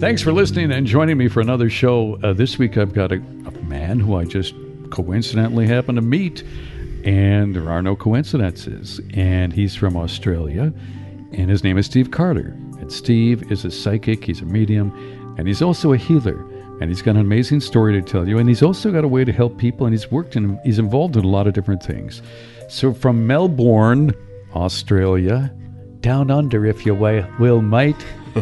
Thanks for listening and joining me for another show. This week I've got a man who I just coincidentally happened to meet, and there are no coincidences. And he's from Australia, and his name is Steve Carter. And Steve is a psychic, he's a medium, and he's also a healer. And he's got an amazing story to tell you, and he's also got a way to help people, and he's involved in a lot of different things. So from Melbourne, Australia, down under, if you will, mate.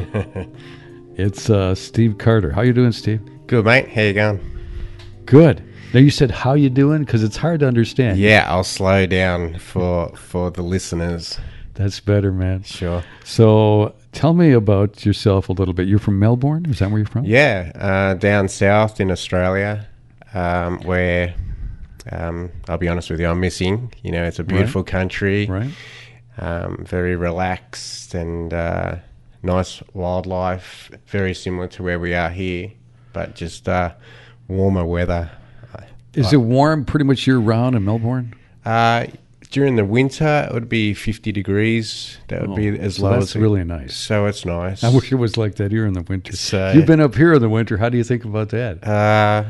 It's Steve Carter. How you doing, Steve? Good, mate. How you going? Good. Now, you said, how you doing? Because it's hard to understand. Yeah, I'll slow down for the listeners. That's better, man. Sure. So tell me about yourself a little bit. You're from Melbourne? Is that where you're from? Yeah, down south in Australia, where, I'll be honest with you, I'm missing. You know, it's a beautiful country. Right. Very relaxed and nice wildlife, very similar to where we are here, but just warmer weather. Is it warm pretty much year-round in Melbourne? During the winter, it would be 50 degrees. That would be as low as... That's really nice. So it's nice. I wish it was like that here in the winter. So, you've been up here in the winter. How do you think about that?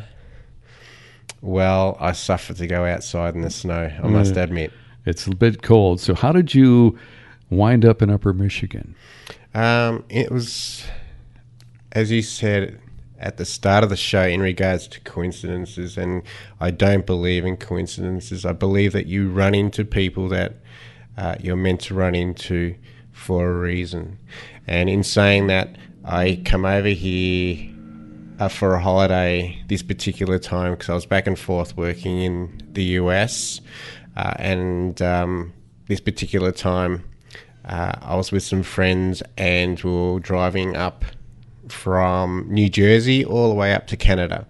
Well, I suffer to go outside in the snow, I must admit. It's a bit cold. So how did you wind up in Upper Michigan? It was, as you said at the start of the show, in regards to coincidences, and I don't believe in coincidences. I believe that you run into people that you're meant to run into for a reason. And in saying that, I come over here for a holiday this particular time because I was back and forth working in the US, and this particular time I was with some friends and we were driving up from New Jersey all the way up to Canada.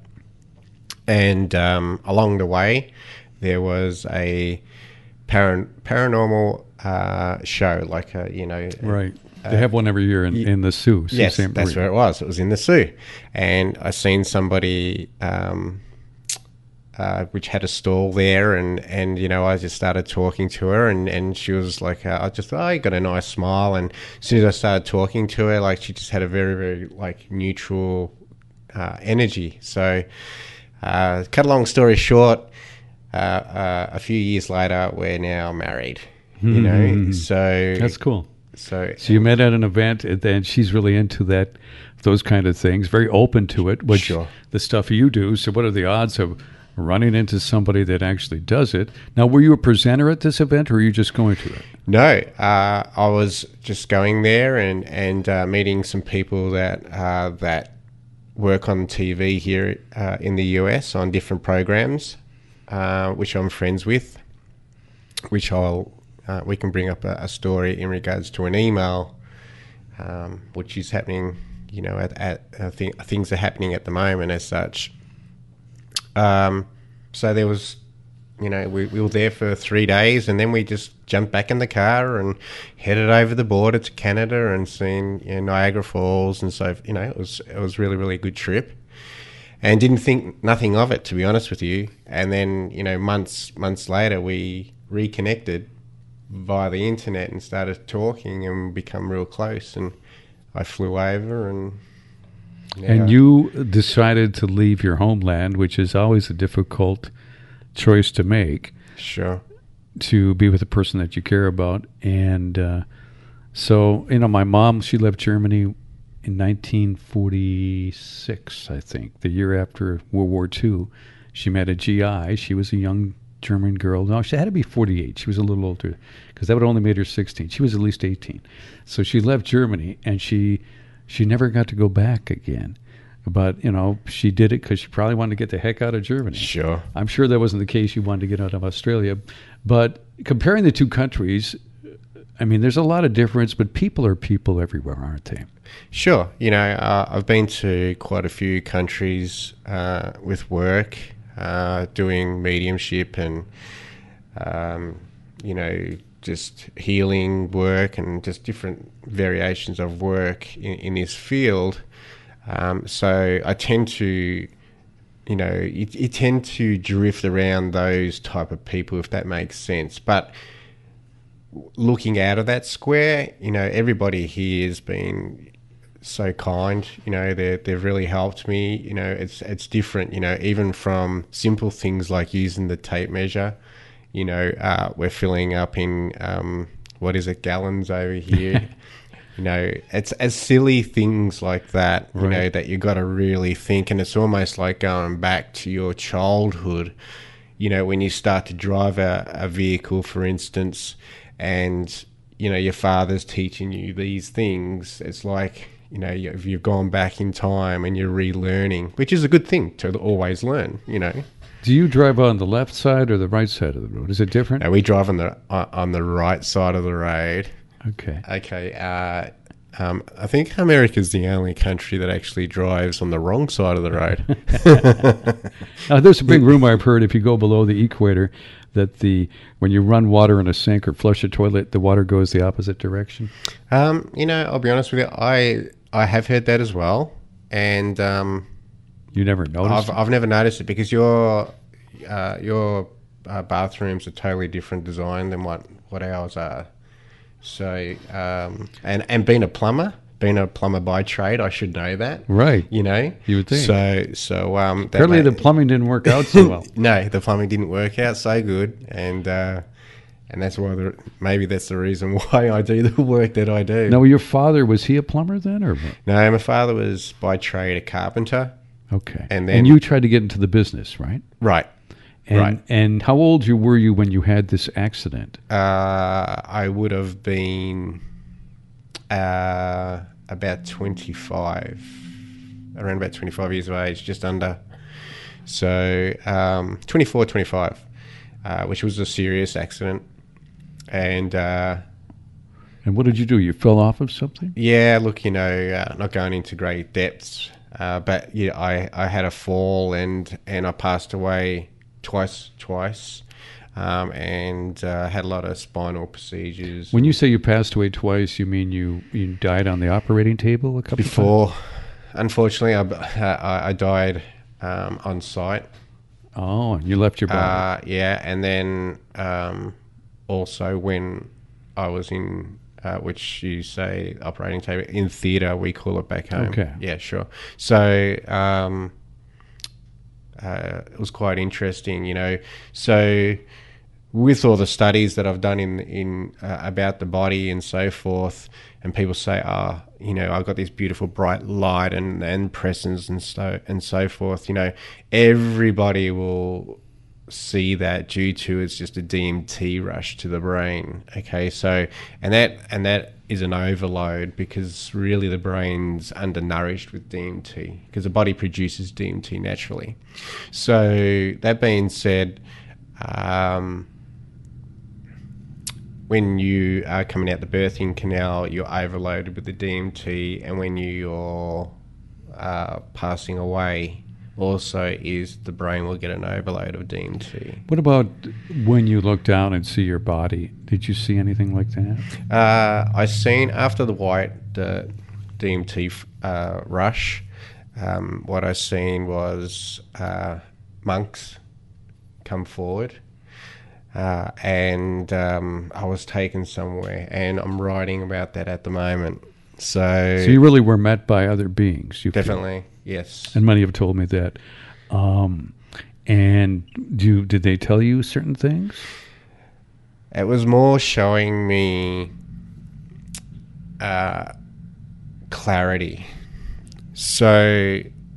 And along the way, there was a paranormal show, like right. They have one every year in the Sioux. Yes, that's where it was. It was in the Sioux. And I seen somebody which had a stall there, and I just started talking to her, and she was like, I just thought, you got a nice smile. And as soon as I started talking to her, like, she just had a very, very, like, neutral energy. So cut a long story short, a few years later, we're now married, you know, so... That's cool. So you met at an event, and she's really into those kind of things, very open to it, which Sure. The stuff you do. So what are the odds of running into somebody that actually does it? Now, were you a presenter at this event, or were you just going to it? No, I was just going there and meeting some people that work on TV here in the US on different programs, which I'm friends with, which we can bring up a story in regards to an email, which is happening, things are happening at the moment as such. So there was, we were there for 3 days, and then we just jumped back in the car and headed over the border to Canada and seen Niagara Falls. And so, it was really, really good trip, and didn't think nothing of it, to be honest with you. And then, months later, we reconnected via the internet and started talking and become real close. And I flew over and... And you decided to leave your homeland, which is always a difficult choice to make. Sure. To be with a person that you care about. And so, my mom, she left Germany in 1946, I think, the year after World War II. She met a GI. She was a young German girl. No, she had to be 48. She was a little older, because that would only made her 16. She was at least 18. So she left Germany, and she never got to go back again. But, she did it because she probably wanted to get the heck out of Germany. Sure. I'm sure that wasn't the case. She wanted to get out of Australia. But comparing the two countries, there's a lot of difference, but people are people everywhere, aren't they? Sure. I've been to quite a few countries with work, doing mediumship and, just healing work and just different variations of work in this field. So I tend to, you tend to drift around those type of people, if that makes sense. But looking out of that square, everybody here has been so kind. You know, they've really helped me. You know, it's different. You know, even from simple things like using the tape measure. You know, we're filling up in what is it, gallons over here. You know, it's as silly things like that. You know, that you got to really think, and it's almost like going back to your childhood. You know, when you start to drive a vehicle, for instance, and you know your father's teaching you these things, it's like, you know, you've gone back in time and you're relearning, which is a good thing to always learn. You know. Do you drive on the left side or the right side of the road? Is it different? No, we drive on the right side of the road. Okay. Okay. I think America's the only country that actually drives on the wrong side of the road. There's a big rumor I've heard, if you go below the equator, that when you run water in a sink or flush a toilet, the water goes the opposite direction. You know, I'll be honest with you. I have heard that as well, and you never noticed? I've never noticed it because your bathrooms are totally different design than what ours are. So, and being a plumber by trade, I should know that. Right. You know? You would think. So apparently the plumbing didn't work out so well. No, the plumbing didn't work out so good. And that's why maybe that's the reason why I do the work that I do. Now, your father, was he a plumber then? Or what? No, my father was by trade a carpenter. Okay. And you tried to get into the business, right? Right. And how old were you when you had this accident? I would have been about 25, around about 25 years of age, just under. So 24, 25, which was a serious accident. And what did you do? You fell off of something? Yeah, look, you know, not going into great depths, but yeah, I had a fall and I passed away twice, and had a lot of spinal procedures. When you say you passed away twice, you mean you died on the operating table a couple before times? Unfortunately, I died on site. Oh, and you left your body. Yeah, and then also when I was in which you say operating table, in theatre we call it back home. Okay. Yeah, sure. So it was quite interesting, you know. So with all the studies that I've done in about the body and so forth, and people say, you know, I've got this beautiful bright light and presence and so forth, you know, everybody will see that due to it's just a DMT rush to the brain. Okay, so and that is an overload because really the brain's undernourished with DMT because the body produces DMT naturally. So that being said, when you are coming out the birthing canal, you're overloaded with the DMT, and when you're passing away, also is the brain will get an overload of DMT. What about when you look down and see your body? Did you see anything like that? I seen after the DMT rush, what I seen was monks come forward. And I was taken somewhere, and I'm writing about that at the moment. So you really were met by other beings? Definitely, feel? Yes. And many have told me that. And did they tell you certain things? It was more showing me clarity. So,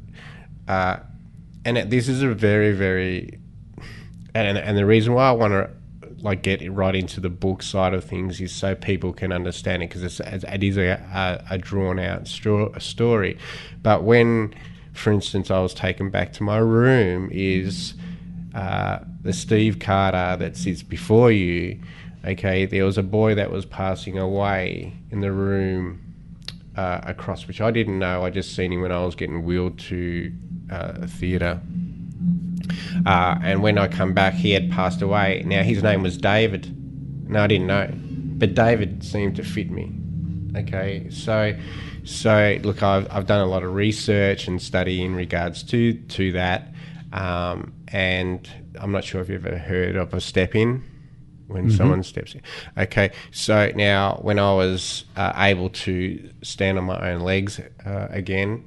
this is a very, very... And the reason why I want to get right into the book side of things is so people can understand it, because it is a drawn out story. But when, for instance, I was taken back to my room, is the Steve Carter that sits before you. Okay, there was a boy that was passing away in the room across, which I didn't know. I just seen him when I was getting wheeled to a theatre. And when I come back, he had passed away. Now, his name was David. No, I didn't know. But David seemed to fit me. Okay, so look, I've done a lot of research and study in regards to that. And I'm not sure if you've ever heard of a step-in. when someone steps in. Okay, so now when I was able to stand on my own legs again,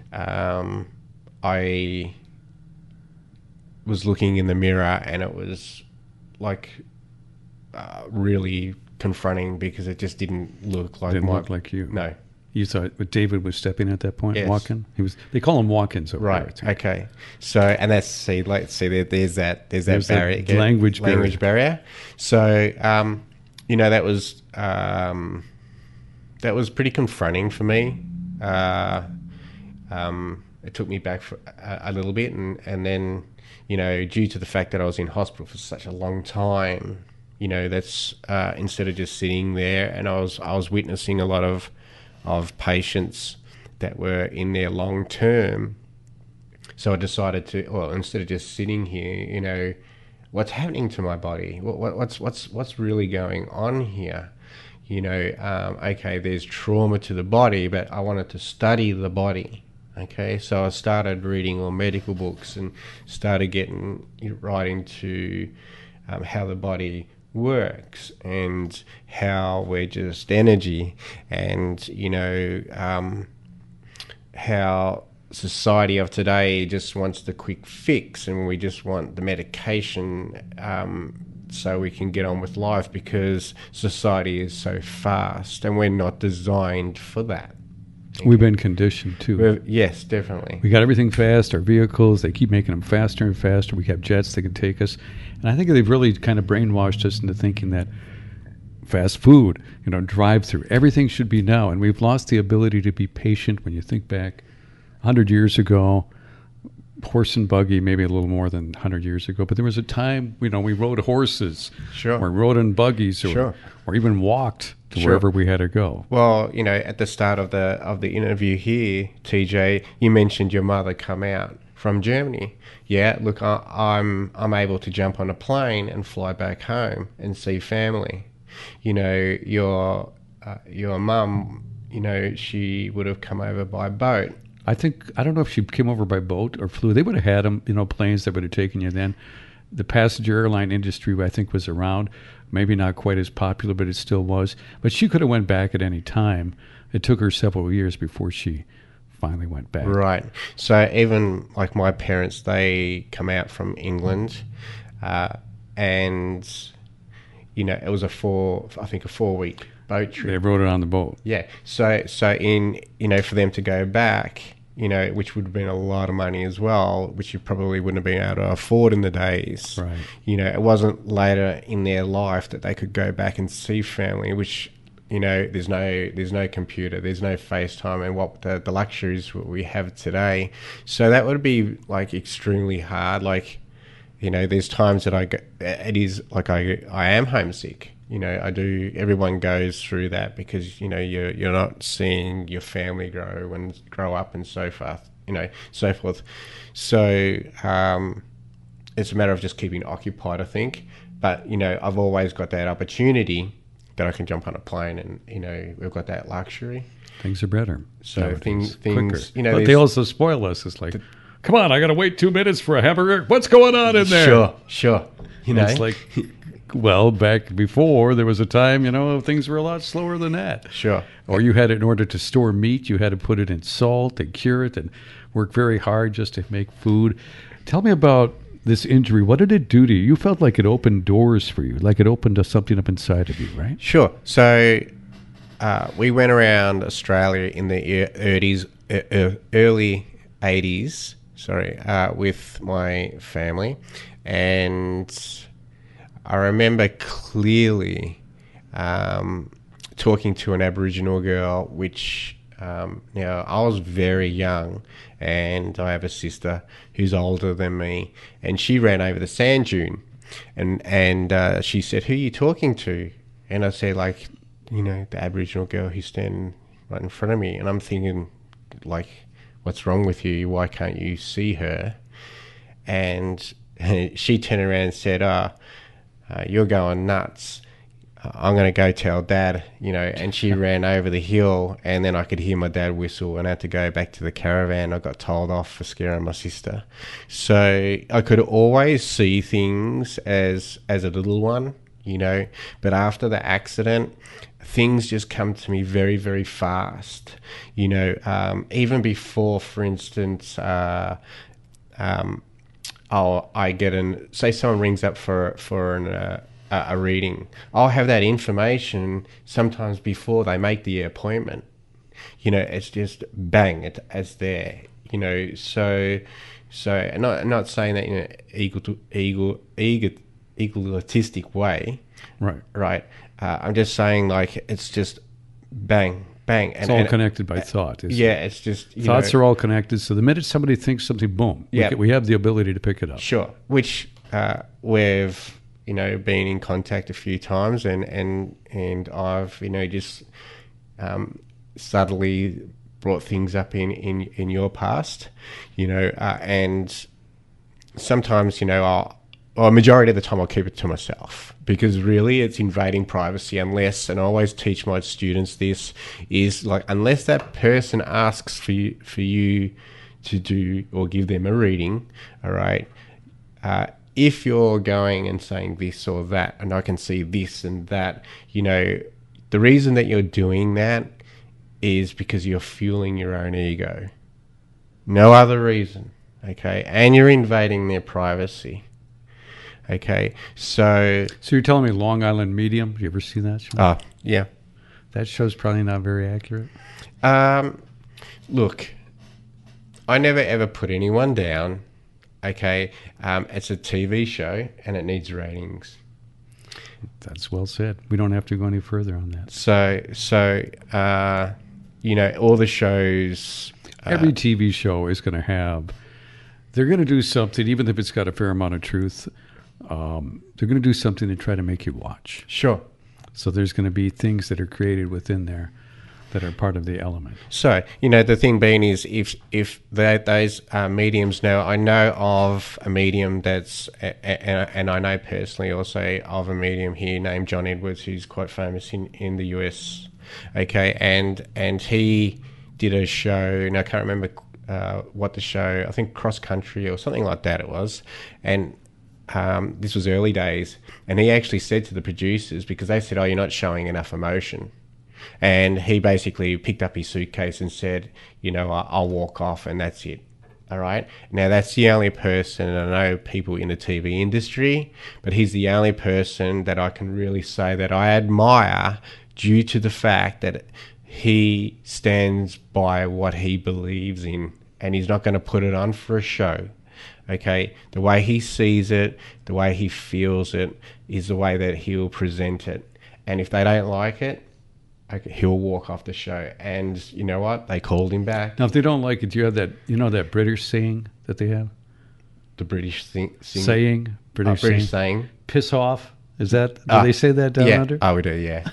I was looking in the mirror, and it was like really confronting because it just didn't look like look like you. No. You thought David was stepping at that point, Yes. walking? They call him walk-ins over Right. there. Okay. So, and that's there's that barrier, that language barrier. So, that was pretty confronting for me. It took me back for a little bit, and then, due to the fact that I was in hospital for such a long time, that's instead of just sitting there, and I was witnessing a lot of patients that were in there long term. So I decided to, instead of just sitting here, what's happening to my body? What's really going on here? Okay, there's trauma to the body, but I wanted to study the body. Okay, so I started reading all medical books and started getting right into how the body works and how we're just energy, and how society of today just wants the quick fix, and we just want the medication so we can get on with life, because society is so fast and we're not designed for that. We've been conditioned too. Yes, definitely. We got everything fast. Our vehicles, they keep making them faster and faster. We have jets that can take us. And I think they've really kind of brainwashed us into thinking that fast food, drive-through, everything should be now. And we've lost the ability to be patient. When you think back 100 years ago, horse and buggy, maybe a little more than 100 years ago. But there was a time, we rode horses. Sure. Or rode in buggies. Or even walked to wherever we had to go. Well, at the start of the interview here, TJ, you mentioned your mother come out from Germany. Yeah, look, I'm able to jump on a plane and fly back home and see family. Your mum, she would have come over by boat. I don't know if she came over by boat or flew. They would have had them, planes that would have taken you then. The passenger airline industry, I think, was around. Maybe not quite as popular, but it still was. But she could have went back at any time. It took her several years before she finally went back. Right. So even like my parents, they come out from England, and it was a 4-week boat trip. They rode it on the boat. Yeah. So in for them to go back, which would have been a lot of money as well, which you probably wouldn't have been able to afford in the days. Right. It wasn't later in their life that they could go back and see family, which, there's no computer, there's no FaceTime, and what the luxuries we have today. So that would be like extremely hard. Like, there's times that I am homesick. I do. Everyone goes through that because you're not seeing your family grow up and so forth. So forth. So it's a matter of just keeping occupied, I think. But I've always got that opportunity that I can jump on a plane, and we've got that luxury. Things are better. So things quicker. But they also spoil us. It's like, come on, I got to wait 2 minutes for a hamburger. What's going on in there? Sure. It's like. Well, back before, there was a time, things were a lot slower than that. Sure. Or you had, in order to store meat, you had to put it in salt and cure it and work very hard just to make food. Tell me about this injury. What did it do to you? You felt like it opened doors for you, like it opened something up inside of you, right? Sure. So we went around Australia in the early 80s, with my family, and I remember clearly talking to an Aboriginal girl, which now I was very young, and I have a sister who's older than me, and she ran over the sand dune, and she said, "Who are you talking to?" And I said, the Aboriginal girl who's standing right in front of me, and I'm thinking, what's wrong with you? Why can't you see her? And she turned around and said, you're going nuts. I'm going to go tell Dad, and she ran over the hill, and then I could hear my dad whistle, and I had to go back to the caravan. I got told off for scaring my sister. So I could always see things as a little one, But after the accident, things just come to me very, very fast. Even before, for instance, I get say someone rings up for a reading. I'll have that information sometimes before they make the appointment. It's just bang, it's there. So not saying that in an egotistic way, right. I'm just saying, like, it's just bang, bang. It's all connected by thought. It's just thoughts are all connected. So the minute somebody thinks something, boom, we have the ability to pick it up. Sure, which we've been in contact a few times, and I've just subtly brought things up in your past, and sometimes a majority of the time I'll keep it to myself, because really it's invading privacy unless, and I always teach my students this, is like, unless that person asks for you to do or give them a reading, all right, if you're going and saying this or that, and I can see this and that, the reason that you're doing that is because you're fueling your own ego. No other reason, okay? And you're invading their privacy. Okay, so you're telling me Long Island Medium? You ever see that show? Yeah. That show's probably not very accurate. Look, I never ever put anyone down. Okay, it's a TV show and it needs ratings. That's well said. We don't have to go any further on that. So all the shows. Every TV show is going to have. They're going to do something, even if it's got a fair amount of truth. They're going to do something to try to make you watch. Sure. So there's going to be things that are created within there that are part of the element. So, the thing being is, if those mediums now, I know of a medium that's, and I know personally also of a medium here named John Edwards, who's quite famous in the US. Okay, and he did a show, and I can't remember what the show, I think Cross Country or something like that it was, and this was early days, and he actually said to the producers, because they said, you're not showing enough emotion, and he basically picked up his suitcase and said, I'll walk off and that's it. All right. Now, that's the only person, and I know people in the TV industry, but he's the only person that I can really say that I admire, due to the fact that he stands by what he believes in, and he's not going to put it on for a show. Okay, the way he sees it, the way he feels it, is the way that he'll present it. And if they don't like it, he'll walk off the show. And you know what? They called him back. Now, if they don't like it, do you have that? That British saying that they have? The British saying. British saying. Piss off. Is that? Do they say that down under? Oh, we do. Yeah.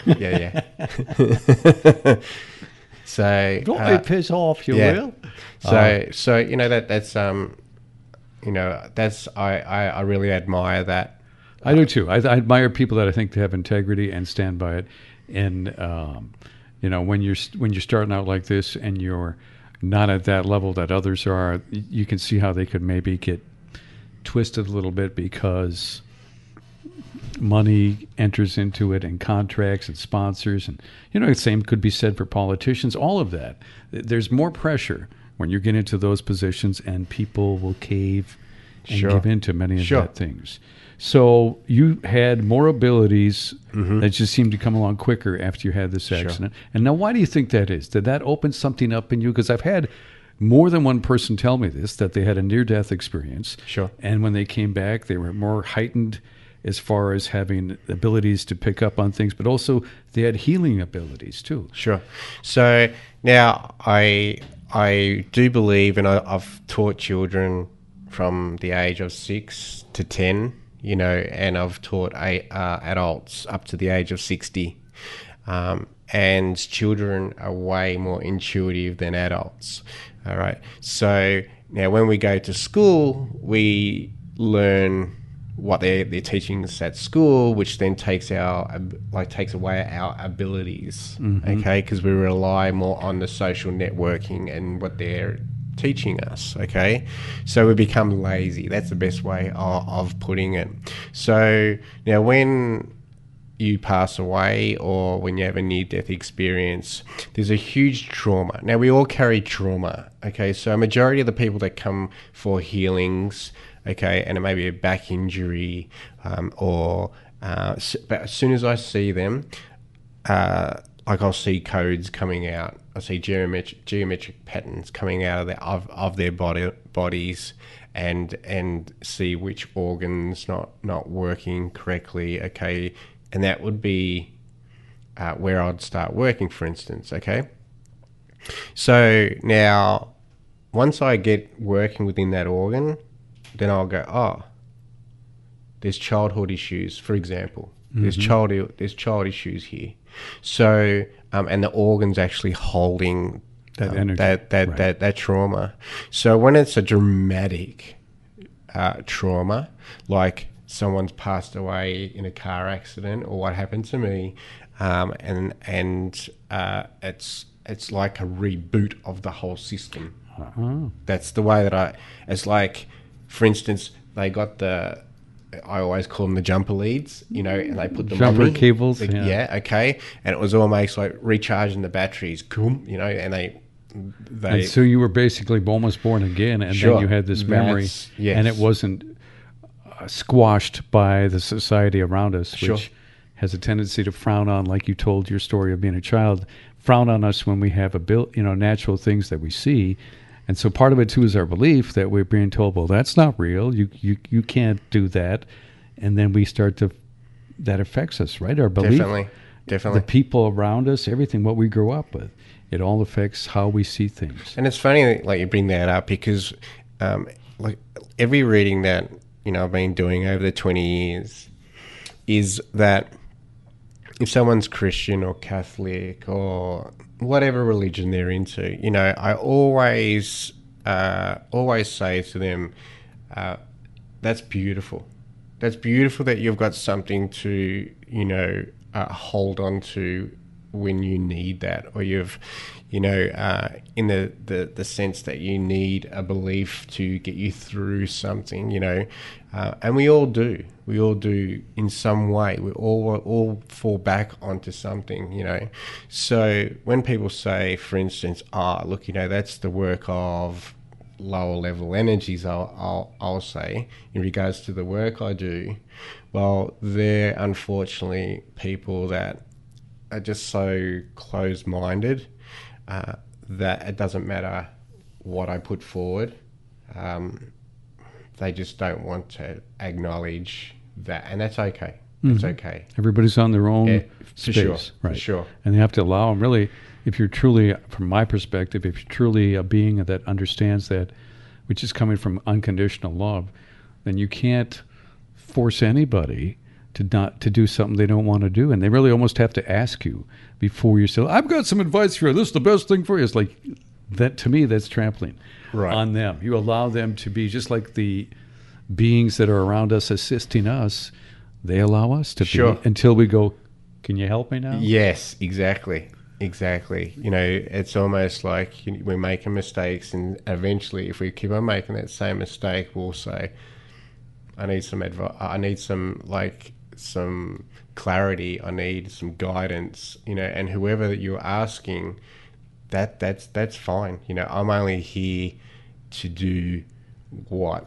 So don't piss off, you will. So that's that's I really admire that. I do too. I admire people that I think have integrity and stand by it. And when you're starting out like this and you're not at that level that others are, you can see how they could maybe get twisted a little bit because money enters into it, and contracts and sponsors, and the same could be said for politicians. All of that. There's more pressure when you get into those positions, and people will cave and give in to many of that things. So you had more abilities that just seemed to come along quicker after you had this accident. And now, why do you think that is? Did that open something up in you? Because I've had more than one person tell me this, that they had a near-death experience. Sure. And when they came back, they were more heightened as far as having abilities to pick up on things, but also they had healing abilities too. Sure. So now I do believe, and I've taught children from the age of 6 to 10, and I've taught adults up to the age of 60. And children are way more intuitive than adults. All right. So now when we go to school, we learn what they're teaching us at school, which then takes away our abilities. Okay, because we rely more on the social networking and what they're teaching us. Okay, so we become lazy. That's the best way of putting it. So now when you pass away or when you have a near-death experience, there's a huge trauma. Now, we all carry trauma, okay? So a majority of the people that come for healings, okay, and it may be a back injury but as soon as I see them, like I'll see codes coming out. I see geometric patterns coming out of their bodies and see which organs not working correctly, okay? And that would be where I'd start working, for instance, okay? So now, once I get working within that organ, then I'll go, oh, there's childhood issues, for example. There's child issues here. So, and the organ's actually holding that energy, that trauma. So when it's a dramatic trauma, like someone's passed away in a car accident or what happened to me, and it's like a reboot of the whole system. That's the way that it's like, for instance, they got I always call them the jumper leads, and they put them jumper on me. cables. Yeah, okay. And it was almost like recharging the batteries, and and so you were basically almost born again, and then you had this memory, yes. And it wasn't squashed by the society around us, which has a tendency to frown on, like you told your story of being a child, frown on us when we have natural things that we see. And so part of it too is our belief that we're being told, well, that's not real. You can't do that. And then we start that affects us, right? Our belief. Definitely. The people around us, everything, what we grew up with, it all affects how we see things. And it's funny, like you bring that up because, like every reading that, I've been doing over the 20 years is that if someone's Christian or Catholic or whatever religion they're into, I always say to them, that's beautiful. That's beautiful that you've got something to, hold on to when you need that, or you've, in the sense that you need a belief to get you through something, and we all do. We all do in some way. We all fall back onto something, So when people say, for instance, look, that's the work of lower level energies, I'll say, in regards to the work I do, well, they're unfortunately people that are just so closed-minded that it doesn't matter what I put forward. They just don't want to acknowledge that, and that's okay. It's okay. Everybody's on their own space, sure, right? For sure. And you have to allow them. Really, if you're truly, from my perspective, if you're truly a being that understands that, which is coming from unconditional love, then you can't force anybody to do something they don't want to do, and they really almost have to ask you before you say, "I've got some advice for you. This is the best thing for you." It's like that to me. That's trampling on them. You allow them to be just like the beings that are around us, assisting us. They allow us to be until we go, "Can you help me now?" Yes, exactly. It's almost like we're making mistakes, and eventually, if we keep on making that same mistake, we'll say, "I need some advice. I need some clarity. I need some guidance." And whoever you're asking, that's fine. I'm only here to do what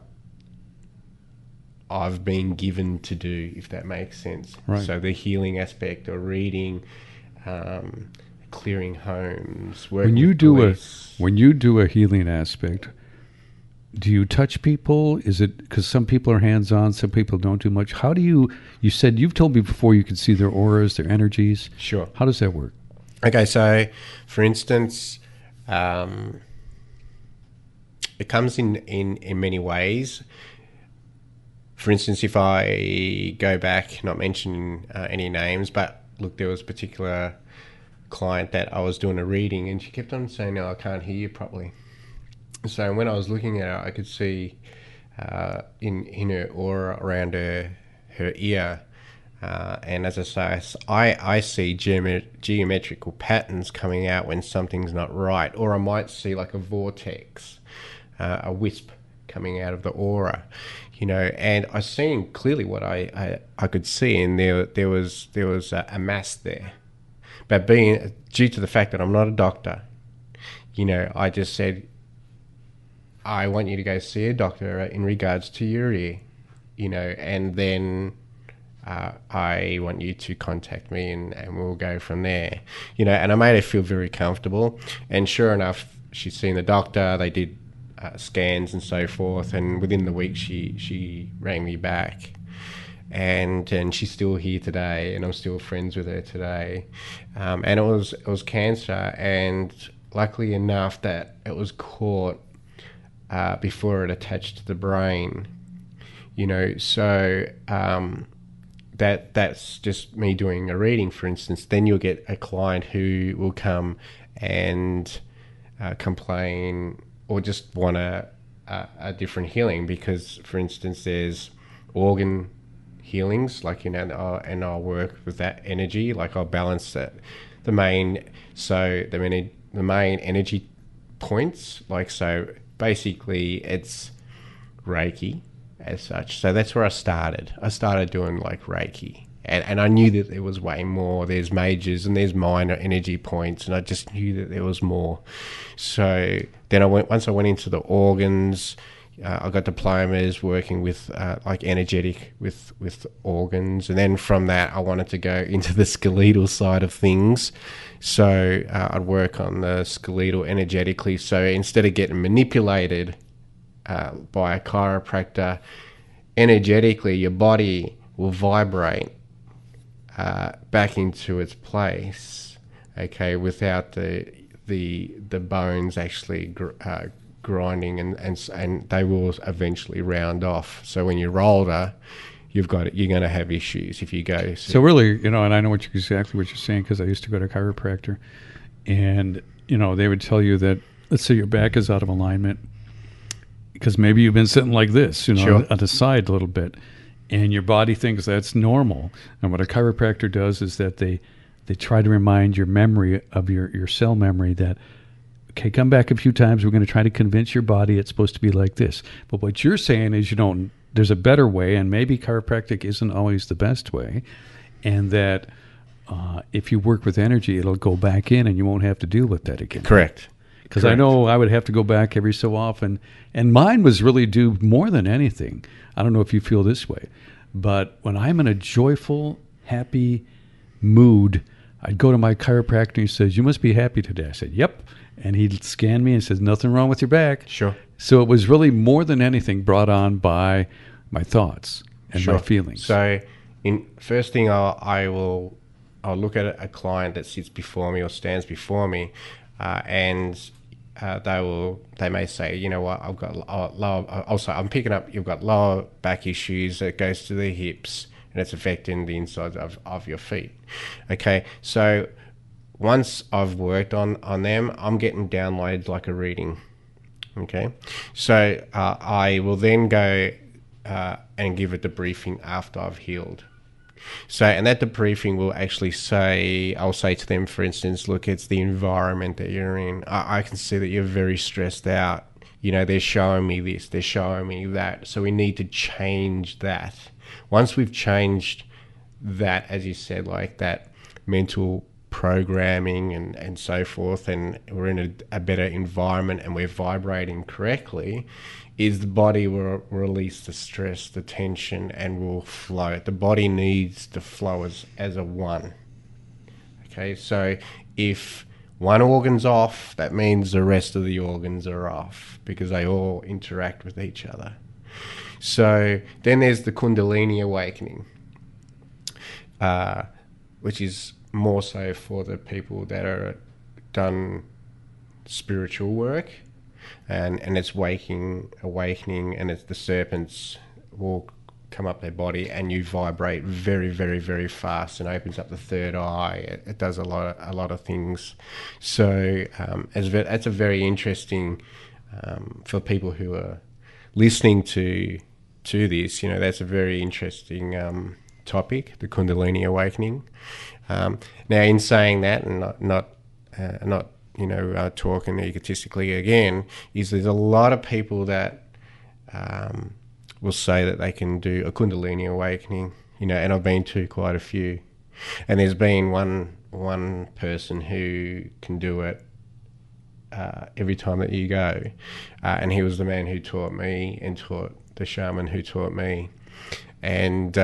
I've been given to do, if that makes sense. Right. So the healing aspect, or reading, clearing homes, working with police. When you do a healing aspect, do you touch people? Is it because some people are hands-on, some people don't do much? How do you said, you've told me before you can see their auras, their energies. Sure. How does that work? Okay, so for instance, it comes in many ways. For instance, if I go back, not mentioning any names, but look, there was a particular client that I was doing a reading, and she kept on saying, "No, I can't hear you properly." So when I was looking at her, I could see in her aura around her ear, and as I say, I see geometrical patterns coming out when something's not right, or I might see like a vortex, a wisp coming out of the aura, and I seen clearly what I could see, and there was a mass there. But being due to the fact that I'm not a doctor, I just said, I want you to go see a doctor in regards to your ear, and then I want you to contact me and we'll go from there, and I made her feel very comfortable. And sure enough, she's seen the doctor, they did scans and so forth, and within the week she rang me back. And she's still here today, and I'm still friends with her today. And it was cancer, and luckily enough that it was caught before it attached to the brain. So that's just me doing a reading, for instance. Then you'll get a client who will come and complain or just want a different healing, because, for instance, there's organ healings, like, and I'll work with that energy, like I'll balance that the main energy points, like, so basically it's Reiki as such. So that's where I started doing like Reiki, and I knew that there was way more. There's majors and there's minor energy points, and I just knew that there was more. So then once I went into the organs, I got diplomas working with like energetic with organs, and then from that I wanted to go into the skeletal side of things. So I'd work on the skeletal energetically. So instead of getting manipulated by a chiropractor, energetically your body will vibrate back into its place, okay, without the bones actually grinding, and they will eventually round off. So when you're older, you're going to have issues if you go. So really, and I know exactly what you're saying, because I used to go to a chiropractor, and they would tell you that, let's say your back is out of alignment because maybe you've been sitting like this, Sure. on the side a little bit, and your body thinks that's normal. And what a chiropractor does is that they try to remind your memory of your cell memory that, okay, come back a few times. We're going to try to convince your body it's supposed to be like this. But what you're saying is there's a better way, and maybe chiropractic isn't always the best way, and that if you work with energy, it'll go back in and you won't have to deal with that again. Correct. Because I know I would have to go back every so often, and mine was really due more than anything. I don't know if you feel this way, but when I'm in a joyful, happy mood, I'd go to my chiropractor and he says, "You must be happy today." I said, "Yep." And he'd scan me and says, "Nothing wrong with your back." Sure. So it was really more than anything brought on by my thoughts and my feelings. So, first thing I'll look at a client that sits before me or stands before me, and they may say, "You know what, I've got lower." Also, I'm picking up you've got lower back issues that goes to the hips, and it's affecting the insides of your feet. Okay, so once I've worked on them, I'm getting downloads like a reading. Okay, so I will then go and give a debriefing after I've healed. So, and that debriefing will actually I'll say to them, for instance, look, it's the environment that you're in. I can see that you're very stressed out. They're showing me this, they're showing me that. So we need to change that. Once we've changed that, as you said, like that mental programming and so forth, and we're in a better environment and we're vibrating correctly, is the body will release the stress, the tension, and will flow. The body needs to flow as a one. Okay, so if one organ's off, that means the rest of the organs are off, because they all interact with each other. So then there's the Kundalini awakening, which is more so for the people that are done spiritual work, and it's awakening, and it's the serpents will come up their body, and you vibrate very, very, very fast, and opens up the third eye. It does a lot of things. So that's a very interesting for people who are listening to this. That's a very interesting topic, the Kundalini awakening. Now, in saying that, and not talking egotistically again, is there's a lot of people that will say that they can do a Kundalini awakening, and I've been to quite a few. And there's been one person who can do it every time that you go. And he was the man who taught me and taught the shaman who taught me. And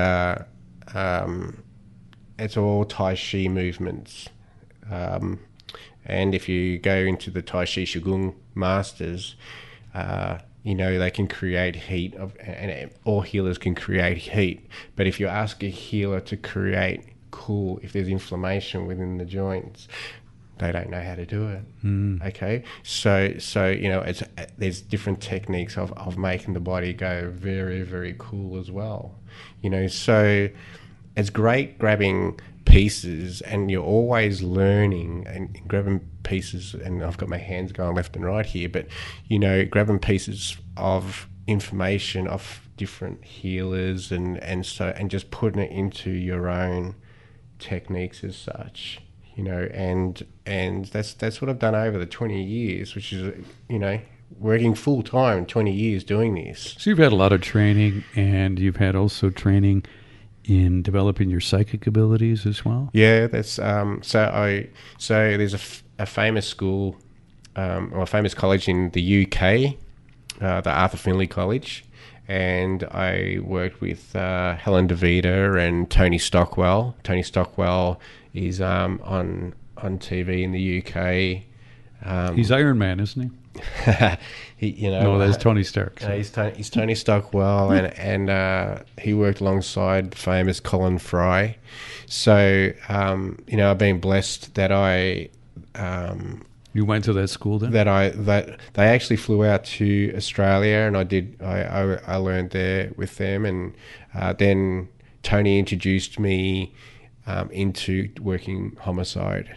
it's all Tai Chi movements. And if you go into the Tai Chi Qigong masters, they can create heat, and all healers can create heat. But if you ask a healer to create cool, if there's inflammation within the joints, they don't know how to do it. Okay, so there's different techniques of making the body go very, very cool as well. So it's great grabbing pieces, and you're always learning and grabbing pieces, and I've got my hands going left and right here, but grabbing pieces of information of different healers and just putting it into your own techniques as such, and that's what I've done over the 20 years, which is working full time 20 years doing this. So you've had a lot of training, and you've had also training in developing your psychic abilities as well? Yeah, that's so there's a famous school, or a famous college in the UK, the Arthur Findlay College, and I worked with Helen DeVita and Tony Stockwell. Tony Stockwell is on TV in the UK. He's Iron Man, isn't he? No, that's Tony Stark. He's Tony Stockwell, and he worked alongside famous Colin Fry. So I've been blessed that I. You went to that school then? That they actually flew out to Australia, and I learned there with them, and then Tony introduced me into working homicide,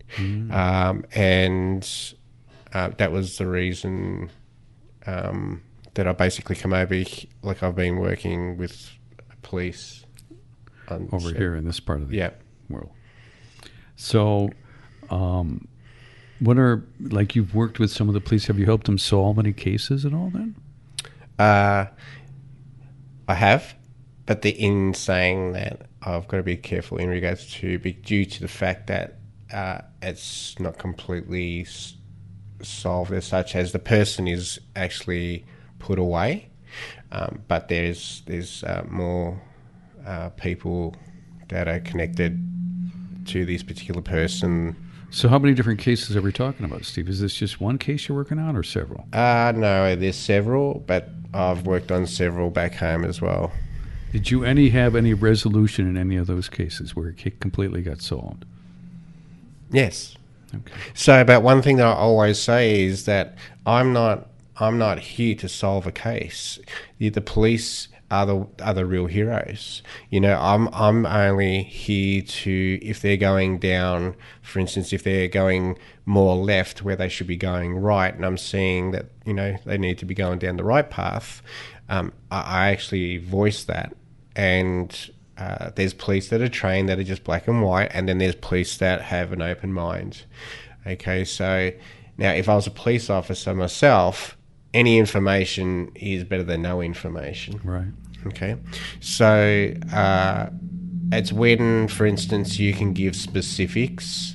and. That was the reason that I basically come over. Like, I've been working with police over here in this part of the world. So, what are, like, you've worked with some of the police? Have you helped them solve any cases at all? Then, I have, but in saying that, I've got to be careful in regards to due to the fact that it's not completely solved as such, as the person is actually put away, but there's more people that are connected to this particular person. So how many different cases are we talking about, Steve? Is this just one case you're working on, or several? No, there's several, but I've worked on several back home as well. Did you have any resolution in any of those cases where it completely got solved? Yes. Okay. So, but one thing that I always say is that I'm not here to solve a case. The police are the real heroes. I'm only here to, if they're going down, for instance, if they're going more left where they should be going right, and I'm seeing that they need to be going down the right path, I actually voice that. And there's police that are trained that are just black and white, and then there's police that have an open mind. Okay, so now if I was a police officer myself, any information is better than no information. Right. Okay, so it's when, for instance, you can give specifics.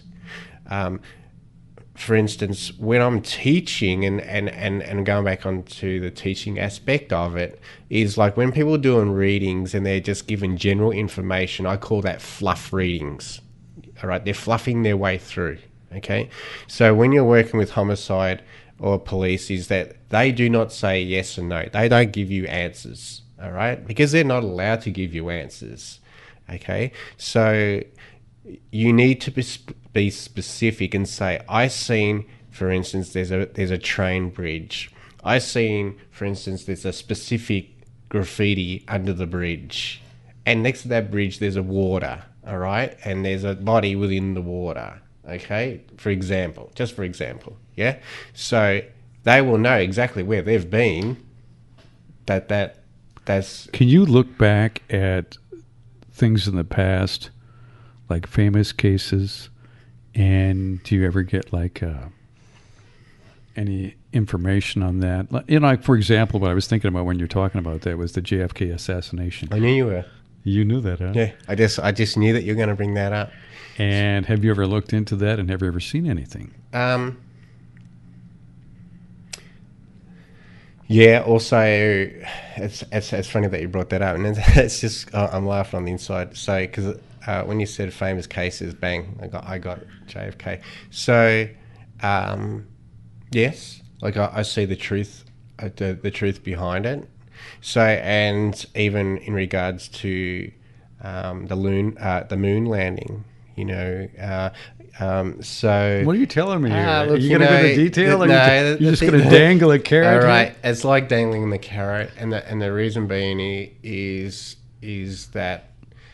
For instance, when I'm teaching and going back onto the teaching aspect of it, is like when people are doing readings and they're just given general information, I call that fluff readings. All right, they're fluffing their way through. Okay, so when you're working with homicide or police, is that they do not say yes and no. They don't give you answers. All right, because they're not allowed to give you answers. Okay, so you need to be specific and say, I seen, for instance, there's a train bridge. I seen, for instance, there's a specific graffiti under the bridge, and next to that bridge there's a water. All right, and there's a body within the water. Okay, just for example, yeah. So they will know exactly where they've been. That's. Can you look back at things in the past, like famous cases, and do you ever get like any information on that. Like for example, what I was thinking about when you're talking about that was the JFK assassination. I knew you were. You knew that, huh? Yeah, I just knew that you were going to bring that up. And have you ever looked into that, and have you ever seen anything? Yeah. Also, it's funny that you brought that up, and it's just I'm laughing on the inside. So because when you said famous cases, bang, I got JFK. So yes, like I see the truth, the truth behind it. So, and even in regards to the moon landing, so what are you telling me here? Look, are you going to go into detail? Or you're just going to dangle a carrot? All right, it's like dangling the carrot, and the reason being is that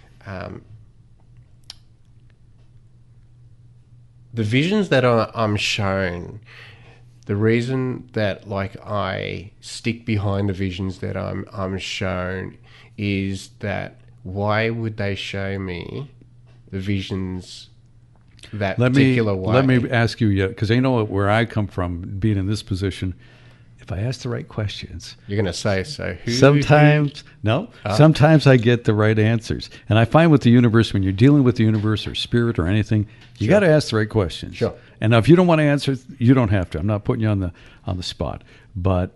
the visions that I'm shown. The reason that I stick behind the visions that I'm shown is that why would they show me the visions that particular way? Let me ask you, because I know where I come from, being in this position. If I ask the right questions, you're going to say so. Sometimes I get the right answers, and I find with the universe, when you're dealing with the universe or spirit or anything, you got to ask the right questions. Sure. And now, if you don't want to answer, you don't have to. I'm not putting you on the spot, but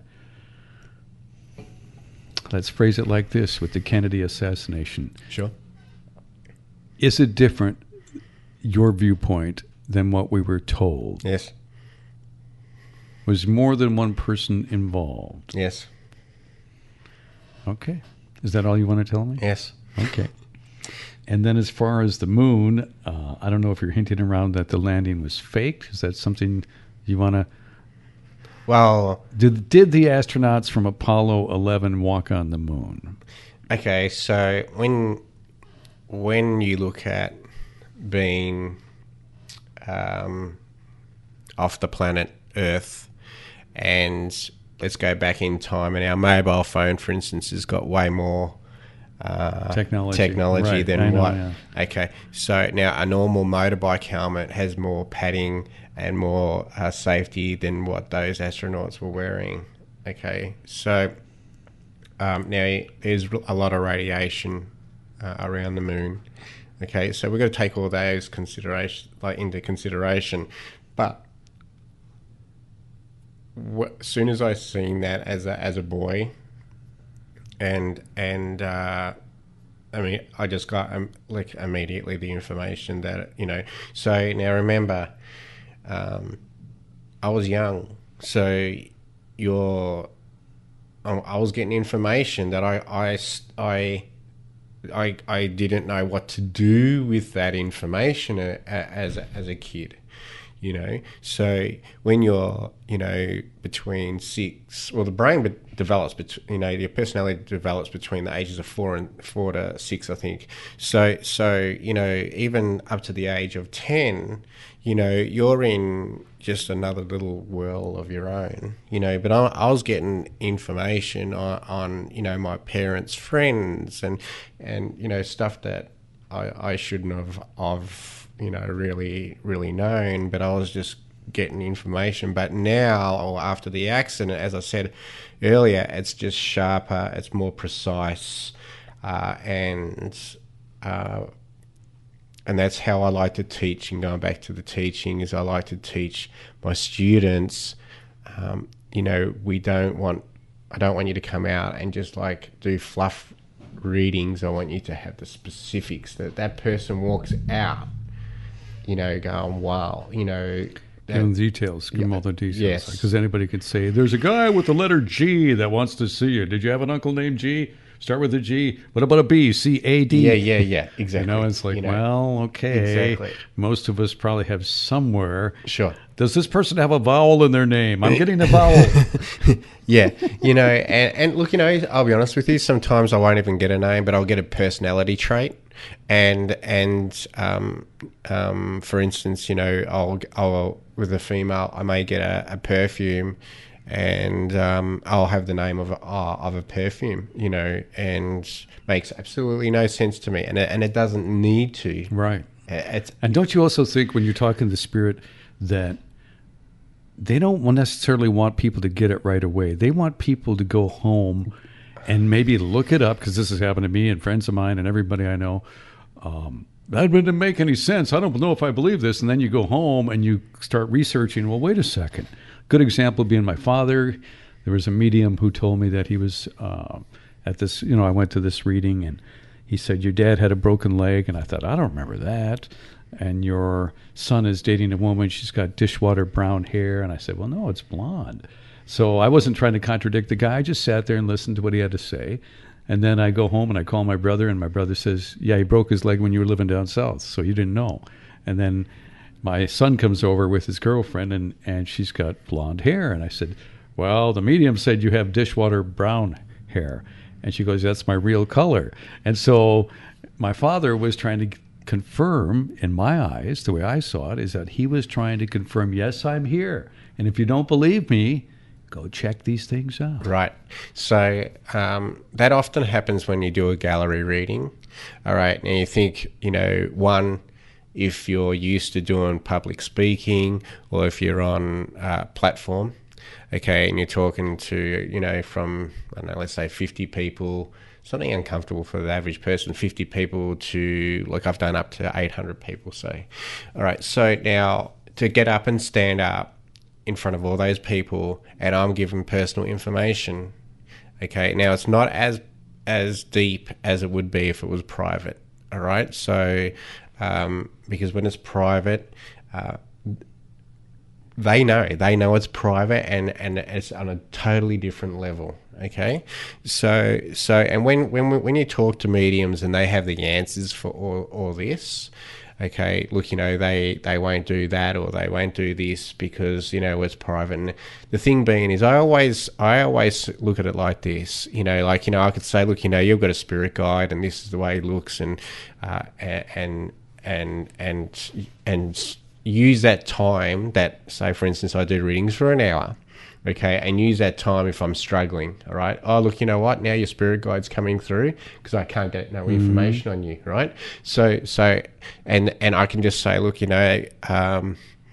let's phrase it like this: with the Kennedy assassination, sure, is it different, your viewpoint, than what we were told? Yes. Was more than one person involved? Yes. Okay. Is that all you want to tell me? Yes. Okay. And then as far as the moon, I don't know if you're hinting around that the landing was faked. Is that something you want to... Well... Did the astronauts from Apollo 11 walk on the moon? Okay, so when you look at being off the planet Earth, and let's go back in time, and our mobile phone, for instance, has got way more technology right. than what. Yeah. Okay, so now a normal motorbike helmet has more padding and more safety than what those astronauts were wearing. Okay, so now there's a lot of radiation around the moon. Okay, so we've got to take all those into consideration, but as soon as I seen that as a boy, and I mean, I just got immediately the information that So now remember, I was young, so I was getting information that I didn't know what to do with that information as a kid. So when you're, between 6, well, the brain develops, your personality develops between the ages of 4 to 6, I think. So, even up to the age of 10, you're in just another little world of your own, but I was getting information on my parents' friends and stuff that I shouldn't have really known, but I was just getting information. But now, or after the accident, as I said earlier, it's just sharper, it's more precise, and that's how I like to teach. And going back to the teaching, is I like to teach my students. I don't want you to come out and just do fluff readings. I want you to have the specifics that person walks out, going, wow, Give them details. Give them all the details. Yes. Because anybody could say, there's a guy with the letter G that wants to see you. Did you have an uncle named G? Start with a G. What about a B? C-A-D? Yeah, exactly. It's like, well, okay. Exactly. Most of us probably have somewhere. Sure. Does this person have a vowel in their name? I'm getting a vowel. Yeah, and look, I'll be honest with you, sometimes I won't even get a name, but I'll get a personality trait. And for instance, I'll with a female, I may get a perfume, and I'll have the name of a perfume, and makes absolutely no sense to me, and it doesn't need to. Right. And don't you also think when you're talking to spirit that they don't necessarily want people to get it right away. They want people to go home and maybe look it up, because this has happened to me and friends of mine and everybody I know. That didn't make any sense. I don't know if I believe this. And then you go home and you start researching. Well, wait a second. Good example being my father. There was a medium who told me that he was at this, I went to this reading, and he said, your dad had a broken leg. And I thought, I don't remember that. And your son is dating a woman. She's got dishwater brown hair. And I said, well, no, it's blonde. So I wasn't trying to contradict the guy. I just sat there and listened to what he had to say. And then I go home and I call my brother, and my brother says, yeah, he broke his leg when you were living down south, so you didn't know. And then my son comes over with his girlfriend, and she's got blonde hair. And I said, well, the medium said you have dishwater brown hair. And she goes, that's my real color. And so my father was trying to confirm, in my eyes, the way I saw it, is that he was trying to confirm, yes, I'm here. And if you don't believe me, go check these things out. Right. So that often happens when you do a gallery reading. All right. And you think, one, if you're used to doing public speaking, or if you're on a platform, okay, and you're talking to, from, I don't know, let's say 50 people, something uncomfortable for the average person, 50 people to, like I've done up to 800 people, say. All right. So now to get up and stand up in front of all those people, and I'm giving personal information. Okay, now it's not as deep as it would be if it was private. All right, so because when it's private, they know it's private, and it's on a totally different level. Okay, so and when you talk to mediums and they have the answers for all this. Okay, look, they won't do that, or they won't do this because, it's private. And the thing being is I always look at it like this, I could say, look, you've got a spirit guide and this is the way he looks, and use that time that, say, for instance, I do readings for an hour. Okay, and use that time if I'm struggling, all right? Oh, look, you know what? Now your spirit guide's coming through because I can't get no information on you, right? So, and I can just say, look, as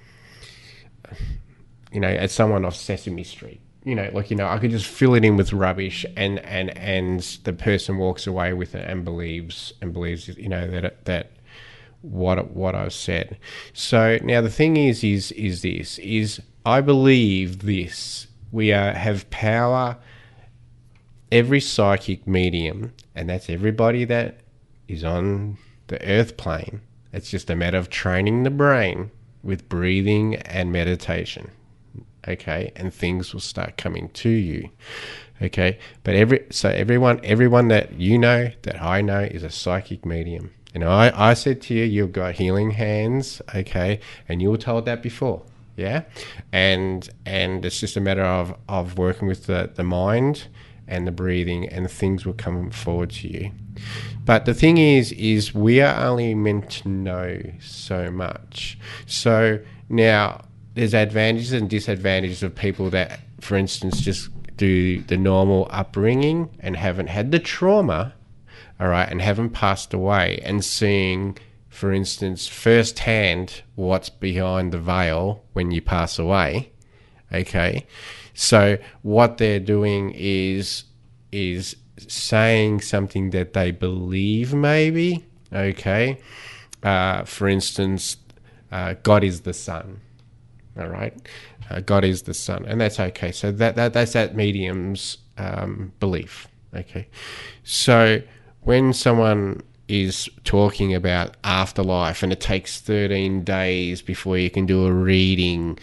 someone off Sesame Street, I could just fill it in with rubbish, and the person walks away with it and believes, that what I've said. So now the thing is I believe this. We have power. Every psychic medium, and that's everybody that is on the earth plane. It's just a matter of training the brain with breathing and meditation. Okay, and things will start coming to you. Okay, but everyone that that I know is a psychic medium. I said to you, you've got healing hands. Okay, and you were told that before. Yeah, and it's just a matter of working with the mind and the breathing, and things will come forward to you. But the thing is we are only meant to know so much. So now there's advantages and disadvantages of people that, for instance, just do the normal upbringing and haven't had the trauma, all right, and haven't passed away, and seeing, for instance, firsthand what's behind the veil when you pass away. Okay, so what they're doing is saying something that they believe, maybe. Okay, for instance, God is the sun. All right, God is the sun, and that's okay. So that's that medium's belief. Okay, so when someone is talking about afterlife and it takes 13 days before you can do a reading,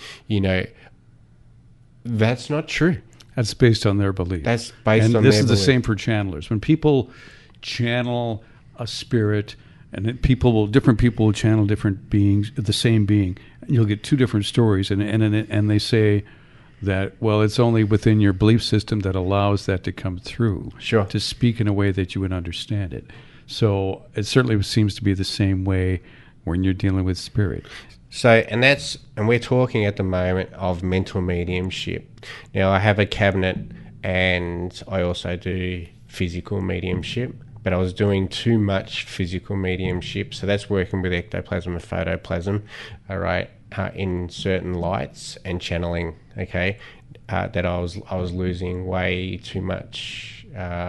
that's not true. That's based on their belief. That's based on their belief. And this is the same for channelers. When people channel a spirit, and different people will channel different beings, the same being, and you'll get two different stories, and they say that, well, it's only within your belief system that allows that to come through. Sure. To speak in a way that you would understand it. So it certainly seems to be the same way when you're dealing with spirit. So, and we're talking at the moment of mental mediumship. Now, I have a cabinet, and I also do physical mediumship, but I was doing too much physical mediumship, so that's working with ectoplasm and photoplasm, all right? in certain lights and channeling. Okay, that I was losing way too much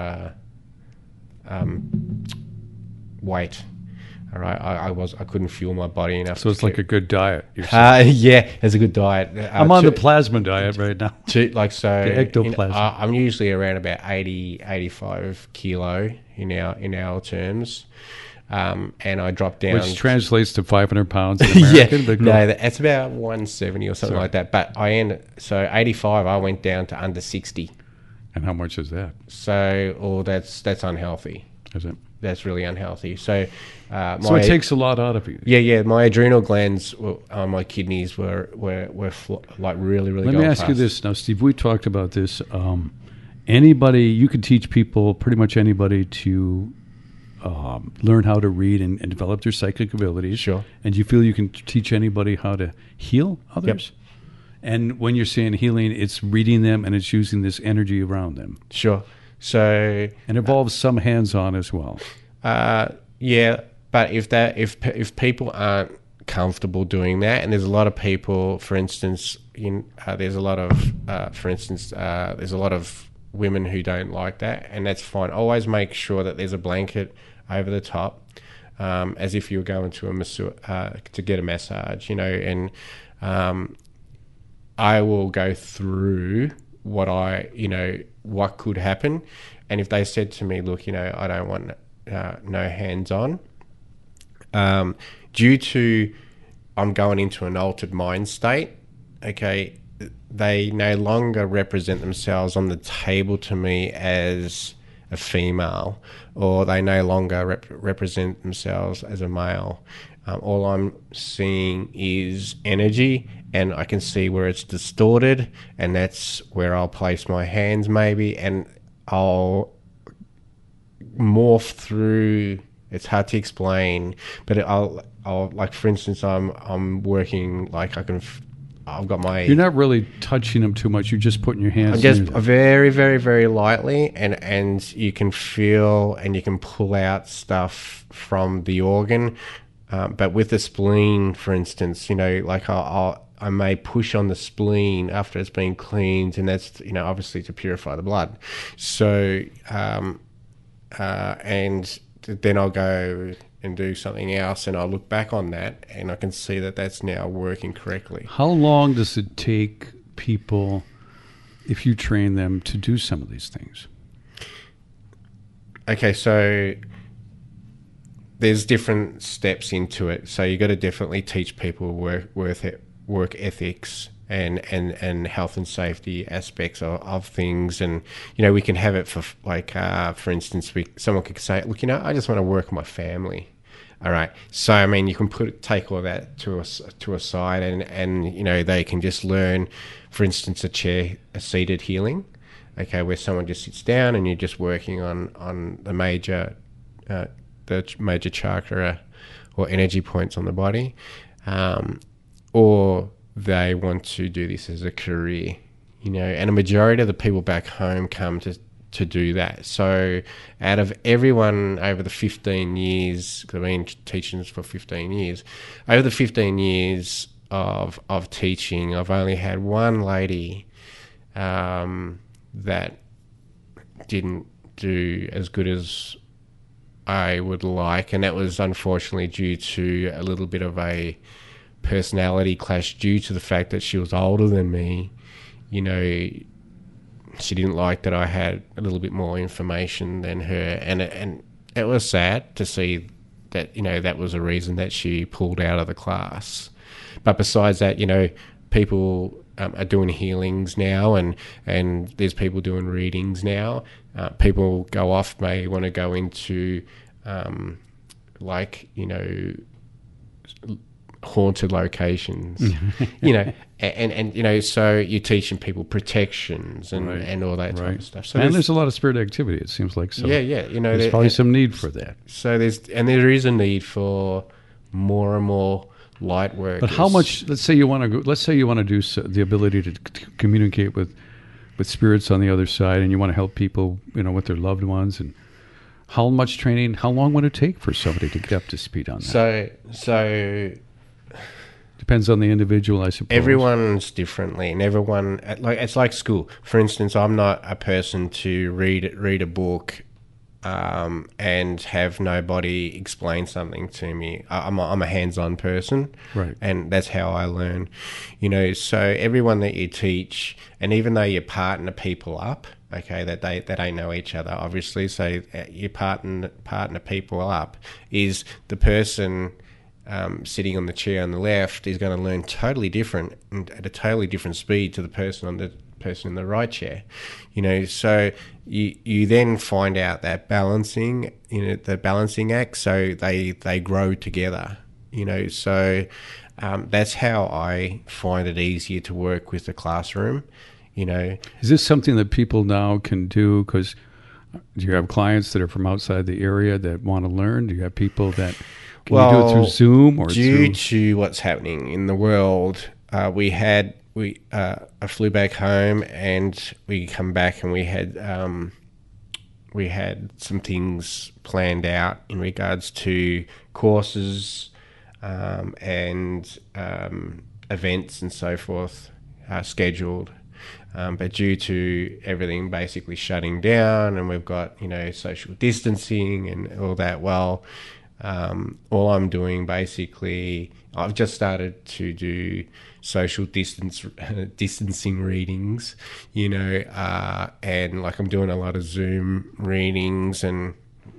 weight. All right, I couldn't fuel my body enough. So it's like a good diet. You're saying. Yeah, it's a good diet. I'm on the plasma diet right now. The ectoplasm. I'm usually around about 80, 85 kilo in our terms, and I dropped down, Which translates to 500 pounds in American. Yeah, no, that's about 170 or something like that. But 85. I went down to under 60. And how much is that? So, that's unhealthy. Is it? That's really unhealthy. So, so it takes a lot out of you. Yeah. My adrenal glands, my kidneys were like really. Let me ask you this now, Steve. We talked about this. Anybody, you can teach people, pretty much anybody, to learn how to read and develop their psychic abilities. Sure. And you feel you can teach anybody how to heal others? Yep. And when you're saying healing, it's reading them and it's using this energy around them. Sure. So and involves some hands-on as well. Yeah, but if people aren't comfortable doing that, and there's a lot of people, for instance, there's a lot of women who don't like that, and that's fine. Always make sure that there's a blanket over the top, as if you were going to to get a massage, and I will go through what could happen. And if they said to me, look, I don't want no hands-on, due to I'm going into an altered mind state, okay, they no longer represent themselves on the table to me as a female, or they no longer represent themselves as a male. All I'm seeing is energy, and I can see where it's distorted, and that's where I'll place my hands maybe, and I'll morph through. It's hard to explain, but I'll like, for instance, I'm working, like I've got my... You're not really touching them too much. You're just putting your hands... I'm just very, very, very lightly, and you can feel and you can pull out stuff from the organ. But with the spleen, for instance, like I may push on the spleen after it's been cleaned, and that's, obviously to purify the blood. So, and then I'll go and do something else, and I'll look back on that, and I can see that that's now working correctly. How long does it take people, if you train them, to do some of these things? Okay, so there's different steps into it. So you got to definitely teach people work ethics and health and safety aspects of things. And, we can have it for, like, for instance, someone could say, look, I just want to work with my family. All right. So, I mean, you can take all that to a side, and they can just learn, for instance, a seated healing, okay, where someone just sits down and you're just working on the major chakra or energy points on the body, or they want to do this as a career, and a majority of the people back home come to do that. So out of everyone over the 15 years, because I've been teaching this for 15 years, over the 15 years of teaching, I've only had one lady that didn't do as good as I would like, and that was unfortunately due to a little bit of a personality clash, due to the fact that she was older than me. She didn't like that I had a little bit more information than her, and it was sad to see that that was a reason that she pulled out of the class. But besides that, people are doing healings now, and there's people doing readings now. People may want to go into haunted locations, and so you're teaching people protections and all that type of stuff. So there's a lot of spirit activity, it seems like. So yeah, there's probably some need for that. So there is a need for more and more light workers. But how much? Let's say you want to do the ability to communicate with spirits on the other side, and you want to help people, with their loved ones. And how much training? How long would it take for somebody to get up to speed on that? So Depends on the individual, I suppose. Everyone's differently, and everyone it's like school. For instance, I'm not a person to read a book and have nobody explain something to me. I'm a hands-on person, right? And that's how I learn. So everyone that you teach, and even though you partner people up, okay, that they know each other, obviously. So you partner people up is the person sitting on the chair on the left is going to learn totally different and at a totally different speed to the person in the right chair. So you then find out that balancing, the balancing act, so they grow together. So that's how I find it easier to work with the classroom. Is this something that people now can do? Because do you have clients that are from outside the area that want to learn? Do you have people that can you do it through Zoom or due to what's happening in the world? I flew back home and we come back and we had some things planned out in regards to courses and events and so forth scheduled. But due to everything basically shutting down and we've got, social distancing and all that, all I'm doing basically, I've just started to do social distancing readings, and like I'm doing a lot of Zoom readings and,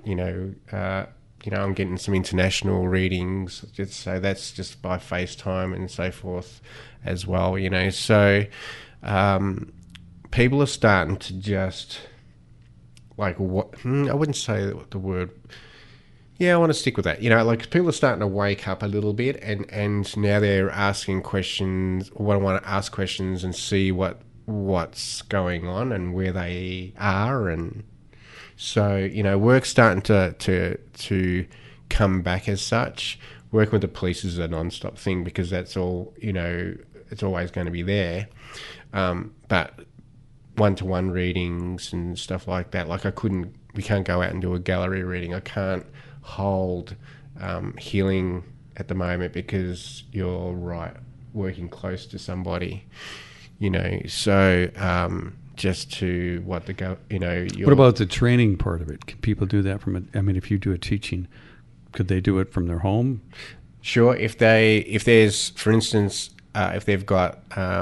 I'm getting some international readings, so that's just by FaceTime and so forth as well, So people are starting to just, I wouldn't say the word... Yeah, I want to stick with that. People are starting to wake up a little bit and now they're asking questions, or want to ask questions and see what's going on and where they are. And so, work's starting to come back as such. Working with the police is a non-stop thing because that's all, it's always going to be there. But one-to-one readings and stuff like that, we can't go out and do a gallery reading. I can't hold healing at the moment because you're working close to somebody, so just to what about the training part of it? Can people do that if you do a teaching, could they do it from their home? Sure. If there's, for instance, if they've got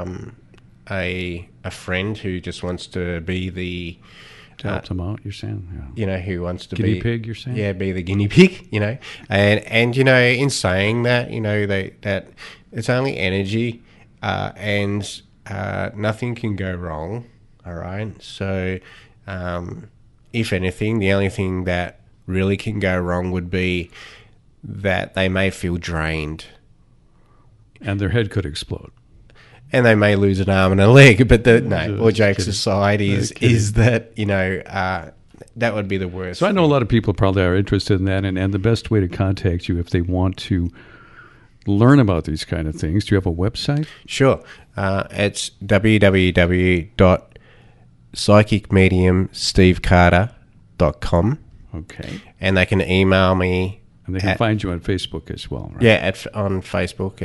a friend who just wants to be to help them out, you're saying? Yeah. Who wants to guinea pig, you're saying? Yeah, be the guinea pig, And in saying that, that it's only energy and nothing can go wrong, all right? So if anything, the only thing that really can go wrong would be that they may feel drained. And their head could explode. And they may lose an arm and a leg, but all jokes aside is that, that would be the worst. So I know a lot of people probably are interested in that, and the best way to contact you if they want to learn about these kind of things, do you have a website? Sure. It's www.psychicmediumstevecarter.com. Okay. And they can email me. And they can find you on Facebook as well, right? Yeah, on Facebook.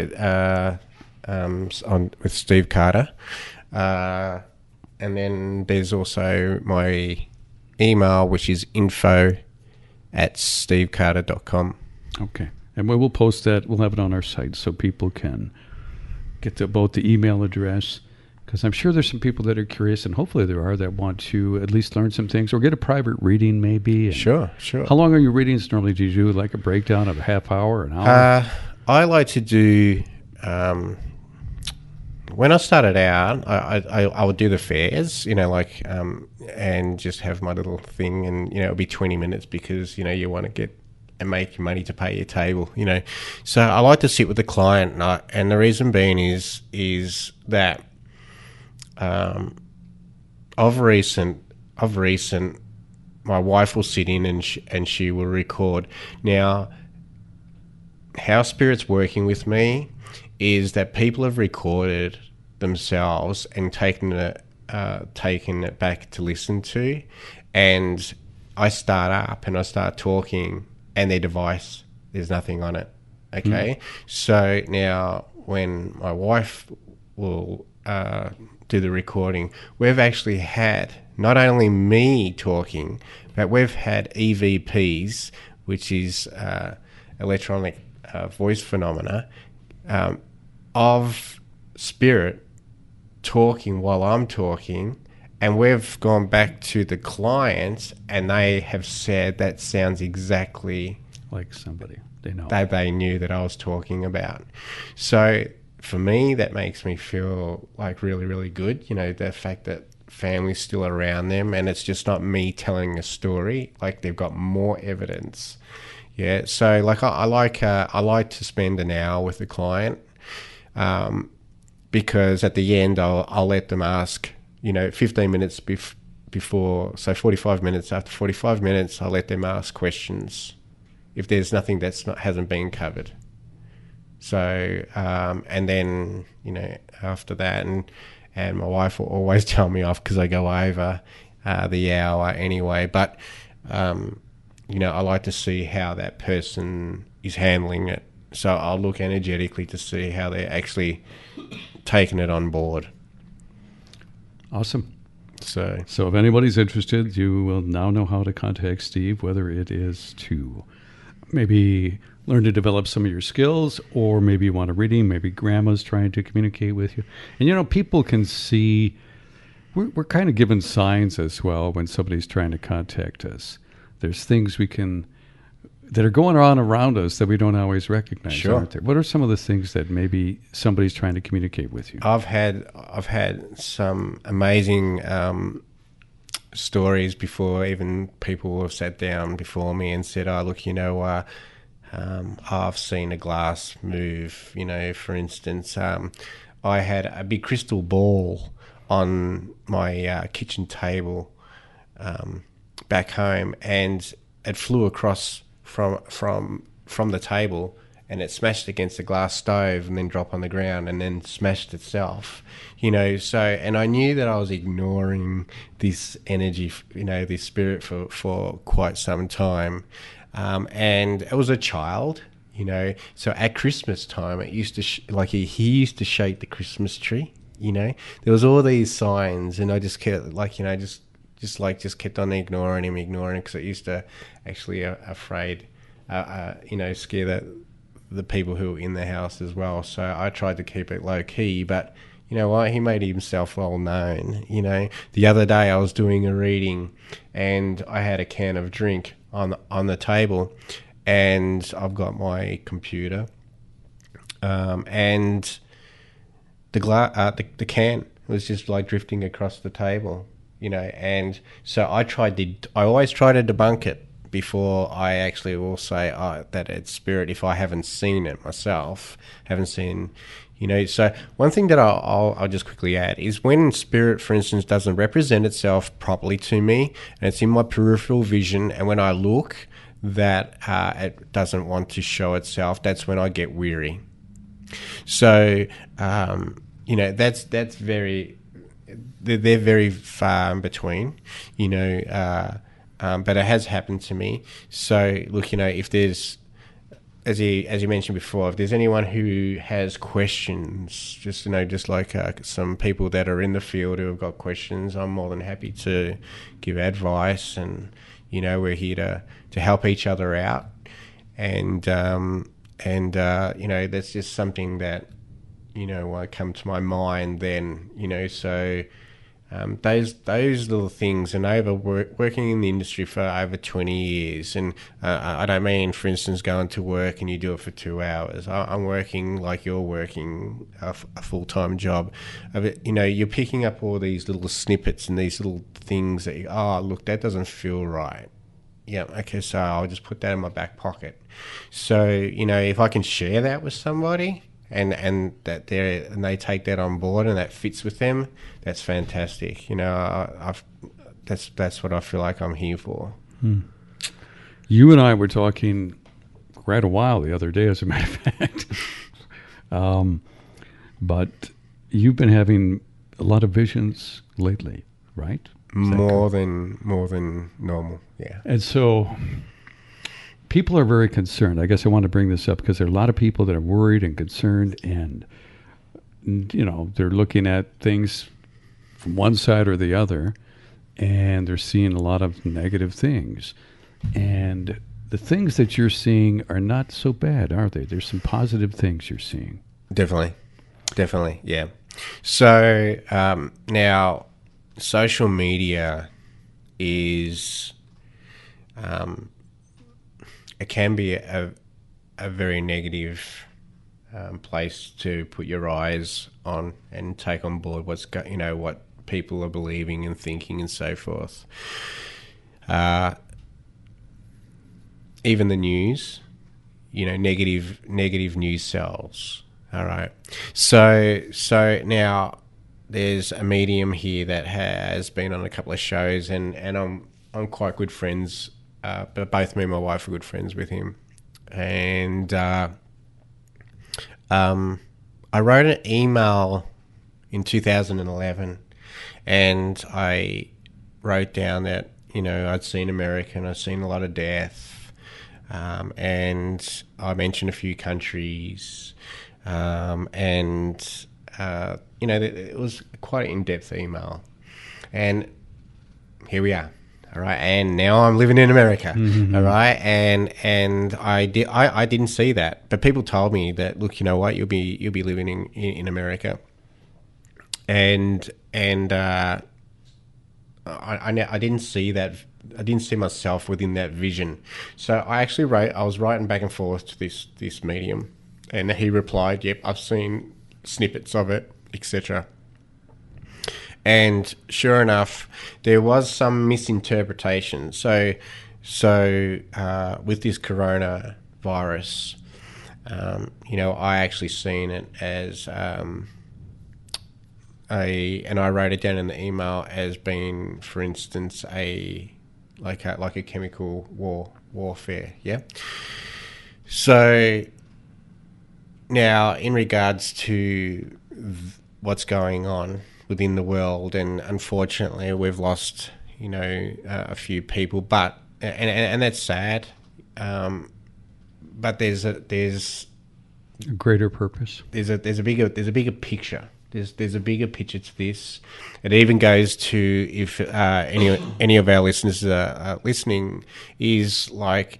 With Steve Carter, and then there's also my email, which is info@stevecarter.com. Okay, and we'll post that. We'll have it on our site so people can get to both the email address, because I'm sure there's some people that are curious, and hopefully there are, that want to at least learn some things or get a private reading maybe. Sure. How long are your readings normally? Do you do like a breakdown of a half hour, an hour? I like to do... when I started out, I would do the fairs, and just have my little thing, and it'll be 20 minutes because you want to get and make your money to pay your table, So I like to sit with the client, and the reason being is that of recent, my wife will sit in and she will record. Now, how Spirit's working with me is that people have recorded themselves and taken it back to listen to, and I start up and I start talking, and their device, there's nothing on it. Okay, so now when my wife will do the recording, we've actually had not only me talking, but we've had EVPs, which is electronic voice phenomena, of spirit talking while I'm talking. And we've gone back to the clients, and they have said that sounds exactly like somebody they know that they knew that I was talking about. So for me, that makes me feel like really, really good. You know, the fact that family's still around them, and it's just not me telling a story. Like, they've got more evidence. Yeah. So like I like to spend an hour with the client, because at the end I'll let them ask. 15 minutes before, so 45 minutes. After 45 minutes, I'll let them ask questions if there's nothing hasn't been covered. So, and then, after that, and my wife will always tell me off because I go over the hour anyway. But, I like to see how that person is handling it. So I'll look energetically to see how they're actually taking it on board. Awesome. So if anybody's interested, you will now know how to contact Steve, whether it is to maybe learn to develop some of your skills, or maybe you want a reading, maybe grandma's trying to communicate with you. And, people can see, we're kind of given signs as well when somebody's trying to contact us. There's things that are going on around us that we don't always recognize. Sure. Aren't there? What are some of the things that maybe somebody's trying to communicate with you? I've had some amazing stories before. Even people have sat down before me and said, "Oh, look, I've seen a glass move." For instance, I had a big crystal ball on my kitchen table back home, and it flew across from the table, and it smashed against the glass stove and then dropped on the ground and then smashed itself. So, and I knew that I was ignoring this energy, this spirit for quite some time. And it was a child, so at Christmas time, it used to, he used to shake the Christmas tree, there was all these signs, and I just kept just kept on ignoring him because it used to actually scare the people who were in the house as well. So I tried to keep it low key, but you know what? He made himself well known. The other day I was doing a reading, and I had a can of drink on the table, and I've got my computer, and the can was just like drifting across the table. And so I always try to debunk it before I actually will say that it's spirit if I haven't seen it myself, So one thing that I'll just quickly add is when spirit, for instance, doesn't represent itself properly to me, and it's in my peripheral vision, and when I look that it doesn't want to show itself, that's when I get weary. So, that's very... They're very far in between, but it has happened to me. So, look, if there's, as you mentioned before, if there's anyone who has questions, just like some people that are in the field who have got questions, I'm more than happy to give advice, and we're here to help each other out, and that's just something that come to my mind then, so those little things, and working in the industry for over 20 years, and I don't mean, for instance, going to work and you do it for 2 hours. I'm working like you're working a full-time job. You're picking up all these little snippets and these little things that look, that doesn't feel right. Yeah, okay, so I'll just put that in my back pocket. So, if I can share that with somebody, and that they take that on board and that fits with them, that's fantastic. That's what I feel like I'm here for. You and I were talking quite a while the other day, as a matter of fact. But you've been having a lot of visions lately, right? More than normal, yeah. And so people are very concerned. I guess I want to bring this up because there are a lot of people that are worried and concerned, and they're looking at things from one side or the other, and they're seeing a lot of negative things. And the things that you're seeing are not so bad, are they? There's some positive things you're seeing. Definitely, yeah. So now, social media is it can be a very negative place to put your eyes on and take on board what people are believing and thinking and so forth. Even the news, negative news sells. All right. So now there's a medium here that has been on a couple of shows, and I'm quite good friends. But both me and my wife are good friends with him, and I wrote an email in 2011, and I wrote down that I'd seen America and I'd seen a lot of death. And I mentioned a few countries, it was quite an in-depth email. And here we are, all right. And now I'm living in America, all right. And I didn't see that, but people told me that, look, you know what, you'll be living in America, and I didn't see that. I didn't see myself within that vision. So I was writing back and forth to this medium, and he replied, yep, I've seen snippets of it, etc. And sure enough, there was some misinterpretation. So with this coronavirus, I actually seen it as and I wrote it down in the email as being, for instance, like a chemical warfare, yeah. So now, in regards to what's going on within the world, and unfortunately, we've lost a few people, but and that's sad. But there's a greater purpose. There's a bigger picture. There's a bigger picture to this. It even goes to, if any of our listeners are listening, is like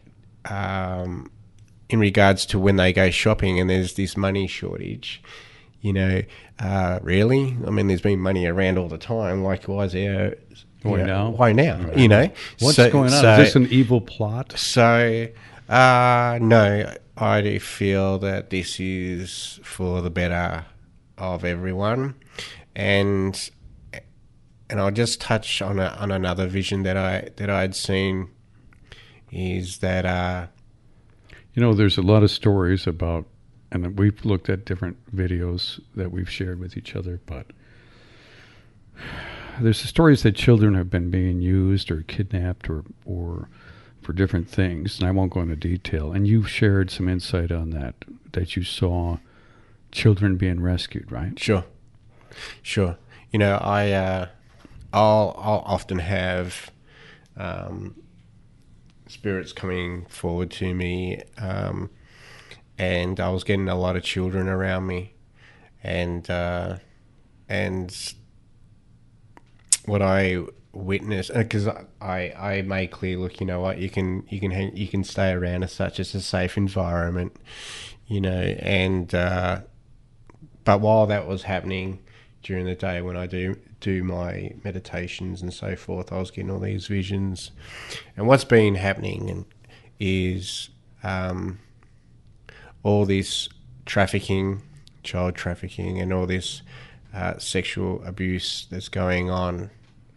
in regards to when they go shopping and there's this money shortage. Really? I mean, there's been money around all the time. Like, why is there? Why now? Why now? Right. What's going on? Is this an evil plot? So, no, I do feel that this is for the better of everyone, and I'll just touch on another vision that I'd seen, is that there's a lot of stories about, and we've looked at different videos that we've shared with each other, but there's the stories that children have been being used or kidnapped or for different things, and I won't go into detail. And you've shared some insight on that you saw children being rescued, right? Sure. I'll often have spirits coming forward to me, and I was getting a lot of children around me, and what I witnessed, because I made clear, look, you know what, you can stay around as such. It's a safe environment, and but while that was happening during the day when I do my meditations and so forth, I was getting all these visions. And what's been happening is all this trafficking, child trafficking, and all this sexual abuse that's going on.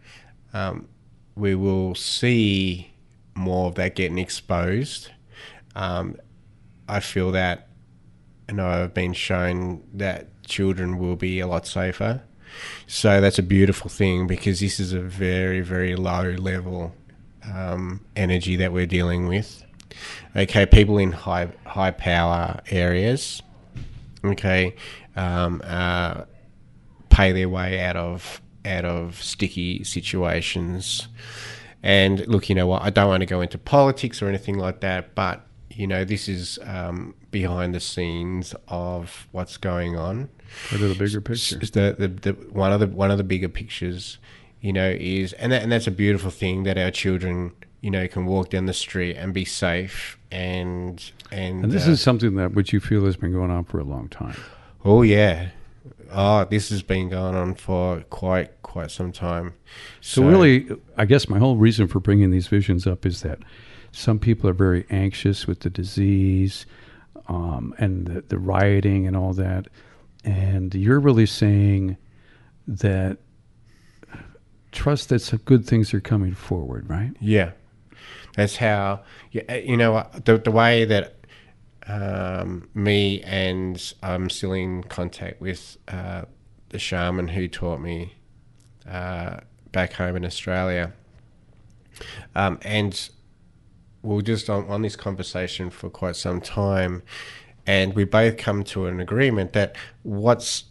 We will see more of that getting exposed. I feel that, and I've been shown that children will be a lot safer. So that's a beautiful thing, because this is a very, very low level energy that we're dealing with. Okay, people in high power areas, okay, pay their way out of sticky situations, And look, you know what? I don't want to go into politics or anything like that, but you know, this is behind the scenes of what's going on. Part of the bigger picture. It's the one of the bigger pictures, you know, is and that's a beautiful thing that our children, you know, can walk down the street and be safe and this is something that which you feel has been going on for a long time. Oh yeah. Oh, this has been going on for quite some time. So really, I guess my whole reason for bringing these visions up is that some people are very anxious with the disease and the rioting and all that. And you're really saying that trust that some good things are coming forward, right? Yeah. That's how, you know, the way that me and I'm still in contact with the shaman who taught me back home in Australia. And we were just on this conversation for quite some time, and we both come to an agreement that what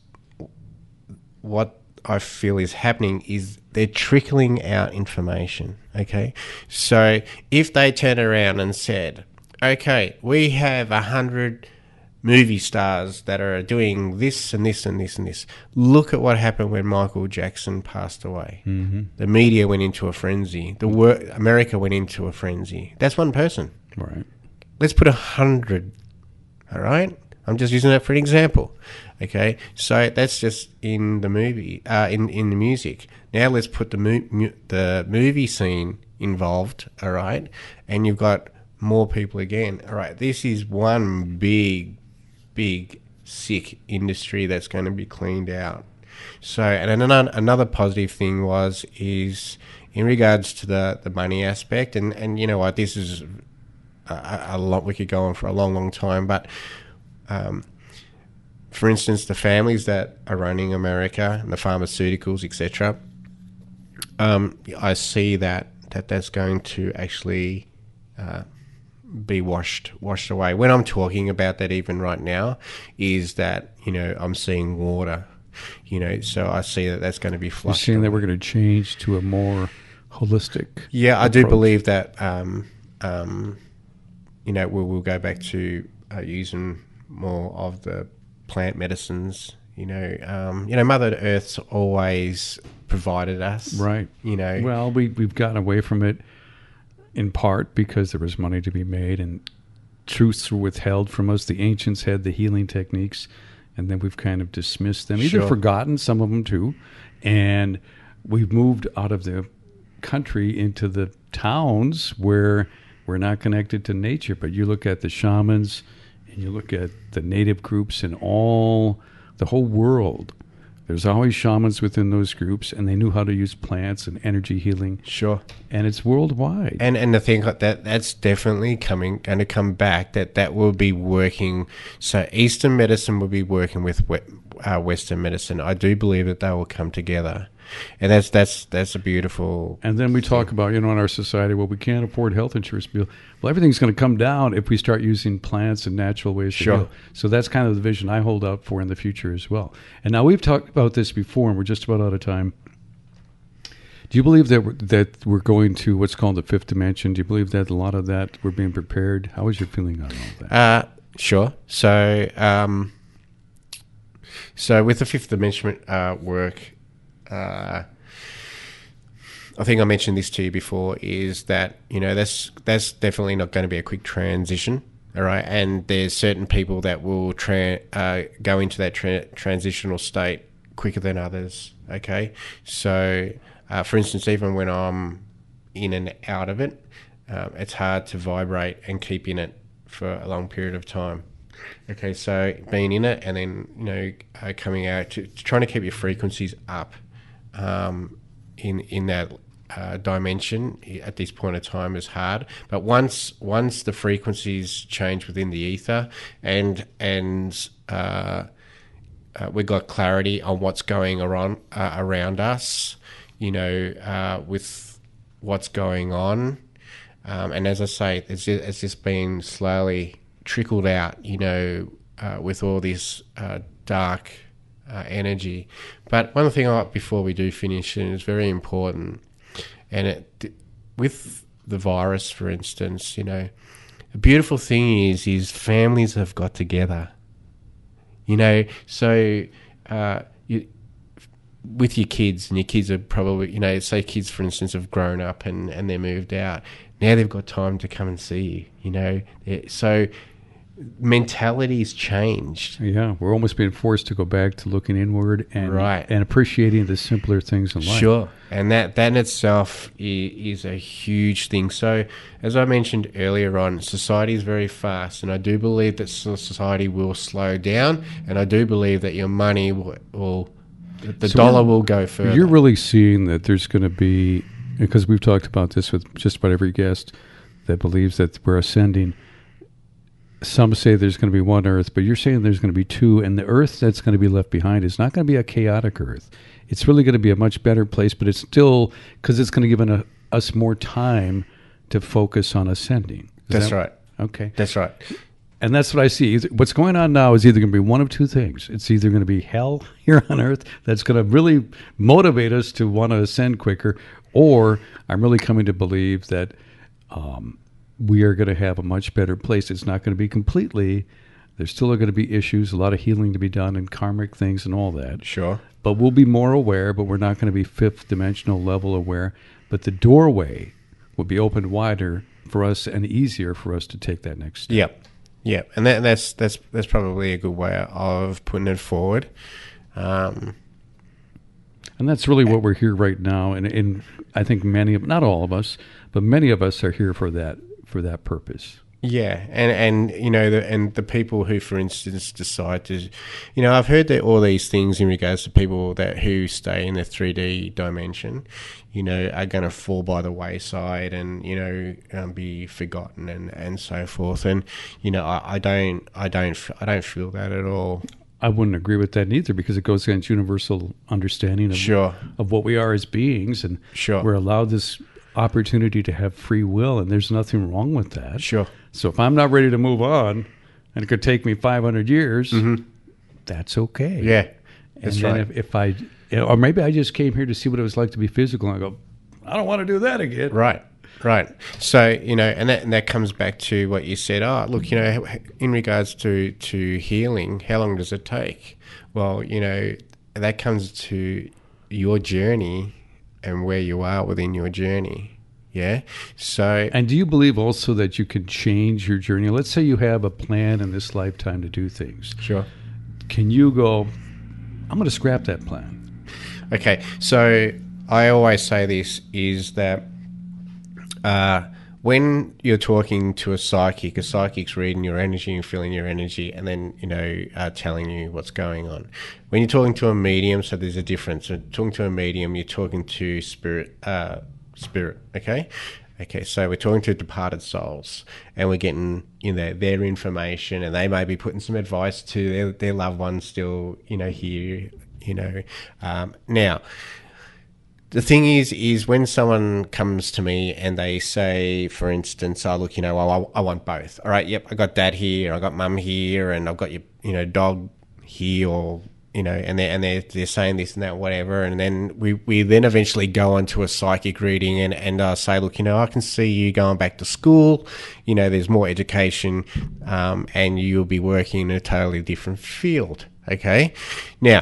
I feel is happening is they're trickling out information, okay? So if they turn around and said, okay, we have 100 movie stars that are doing this and this and this and this. Look at what happened when Michael Jackson passed away. Mm-hmm. The media went into a frenzy. America went into a frenzy. That's one person. Right. Let's put 100, all right? I'm just using that for an example, okay? So that's just in the movie, in the music. Now let's put the movie scene involved, all right? And you've got more people again. All right, this is one big sick industry that's going to be cleaned out. So, and another positive thing is in regards to the money aspect, and you know what, this is a lot, we could go on for a long time, but for instance, the families that are running America and the pharmaceuticals, etc., I see that's going to actually be washed away. When I'm talking about that even right now is that, you know, I'm seeing water, you know, so I see that's going to be flushed. You're seeing that we're going to change to a more holistic I approach. do believe that, you know, we'll go back to using more of the plant medicines, you know, Mother Earth's always provided us. Right. You know. Well, we've gotten away from it in part because there was money to be made and truths were withheld from us. The ancients had the healing techniques, and then we've kind of dismissed them, either forgotten, some of them too, and we've moved out of the country into the towns where we're not connected to nature. But you look at the shamans and you look at the native groups and the whole world. There's always shamans within those groups, and they knew how to use plants and energy healing. Sure. And it's worldwide. And the thing that's definitely going to come back, that will be working. So Eastern medicine will be working with Western medicine. I do believe that they will come together. And that's a beautiful. And then we talk about, in our society, well, we can't afford health insurance. Well, everything's going to come down if we start using plants and natural ways to heal. So that's kind of the vision I hold out for in the future as well. And now we've talked about this before, and we're just about out of time. Do you believe that we're going to what's called the fifth dimension? Do you believe that a lot of that we're being prepared? How is your feeling on all that? Sure. So, with the fifth dimension work. I think I mentioned this to you before, is that, that's definitely not going to be a quick transition, all right? And there's certain people that will go into that transitional state quicker than others, okay? So, for instance, even when I'm in and out of it, it's hard to vibrate and keep in it for a long period of time. Okay, so being in it and then, coming out, to trying to keep your frequencies up in that dimension at this point of time is hard. But once the frequencies change within the ether and we got clarity on what's going around us, with what's going on, and as I say, it's just been slowly trickled out, with all this dark energy. But one thing before we do finish, and it's very important, and with the virus, for instance, the beautiful thing is families have got together. So with your kids, and your kids are probably, say kids, for instance, have grown up and they're moved out. Now they've got time to come and see you, so mentality's changed. Yeah, we're almost being forced to go back to looking inward and appreciating the simpler things in life. Sure, and that in itself is a huge thing. So, as I mentioned earlier on, society is very fast, and I do believe that society will slow down, and I do believe that your money will the dollar will go further. You're really seeing that there's going to be, because we've talked about this with just about every guest that believes that we're ascending. Some say there's going to be one Earth, but you're saying there's going to be two, and the Earth that's going to be left behind is not going to be a chaotic Earth. It's really going to be a much better place, but it's still, because it's going to give us more time to focus on ascending. That's right. Okay. That's right. And that's what I see. What's going on now is either going to be one of two things. It's either going to be hell here on Earth that's going to really motivate us to want to ascend quicker, or I'm really coming to believe that we are going to have a much better place. It's not going to be completely, there's still going to be issues, a lot of healing to be done and karmic things and all that. Sure. But we'll be more aware, but we're not going to be fifth dimensional level aware. But the doorway will be opened wider for us and easier for us to take that next step. Yep. Yep. And that's probably a good way of putting it forward. And that's really what we're here right now. And I think not all of us, but many of us are here for that purpose. Yeah, and the people who, for instance, decide to, I've heard that all these things in regards to people who stay in the 3D dimension, are going to fall by the wayside and be forgotten and so forth. And I don't feel that at all. I wouldn't agree with that neither, because it goes against universal understanding of what we are as beings, and we're allowed this opportunity to have free will, and there's nothing wrong with that. Sure. So if I'm not ready to move on, and it could take me 500 years, that's okay. Yeah, that's and then right. if I, or maybe I just came here to see what it was like to be physical, and I go, I don't want to do that again. Right. So, and that comes back to what you said. Oh, look, in regards to healing, how long does it take? Well, that comes to your journey and where you are within your journey. Yeah. So, and do you believe also that you can change your journey? Let's say you have a plan in this lifetime to do things. Sure. Can you go, I'm going to scrap that plan? Okay. So I always say this is that when you're talking to a psychic's reading your energy and feeling your energy, and then telling you what's going on. When you're talking to a medium, so there's a difference. So talking to a medium, you're talking to spirit. Okay. So we're talking to departed souls, and we're getting their information, and they may be putting some advice to their loved ones still here. Now. The thing is when someone comes to me and they say, for instance, I want both. All right, yep, I got dad here, I got mum here, and I've got your dog here, or and they're saying this and that, whatever, and then we then eventually go on to a psychic reading and say, look, I can see you going back to school, there's more education, and you'll be working in a totally different field. Okay, now.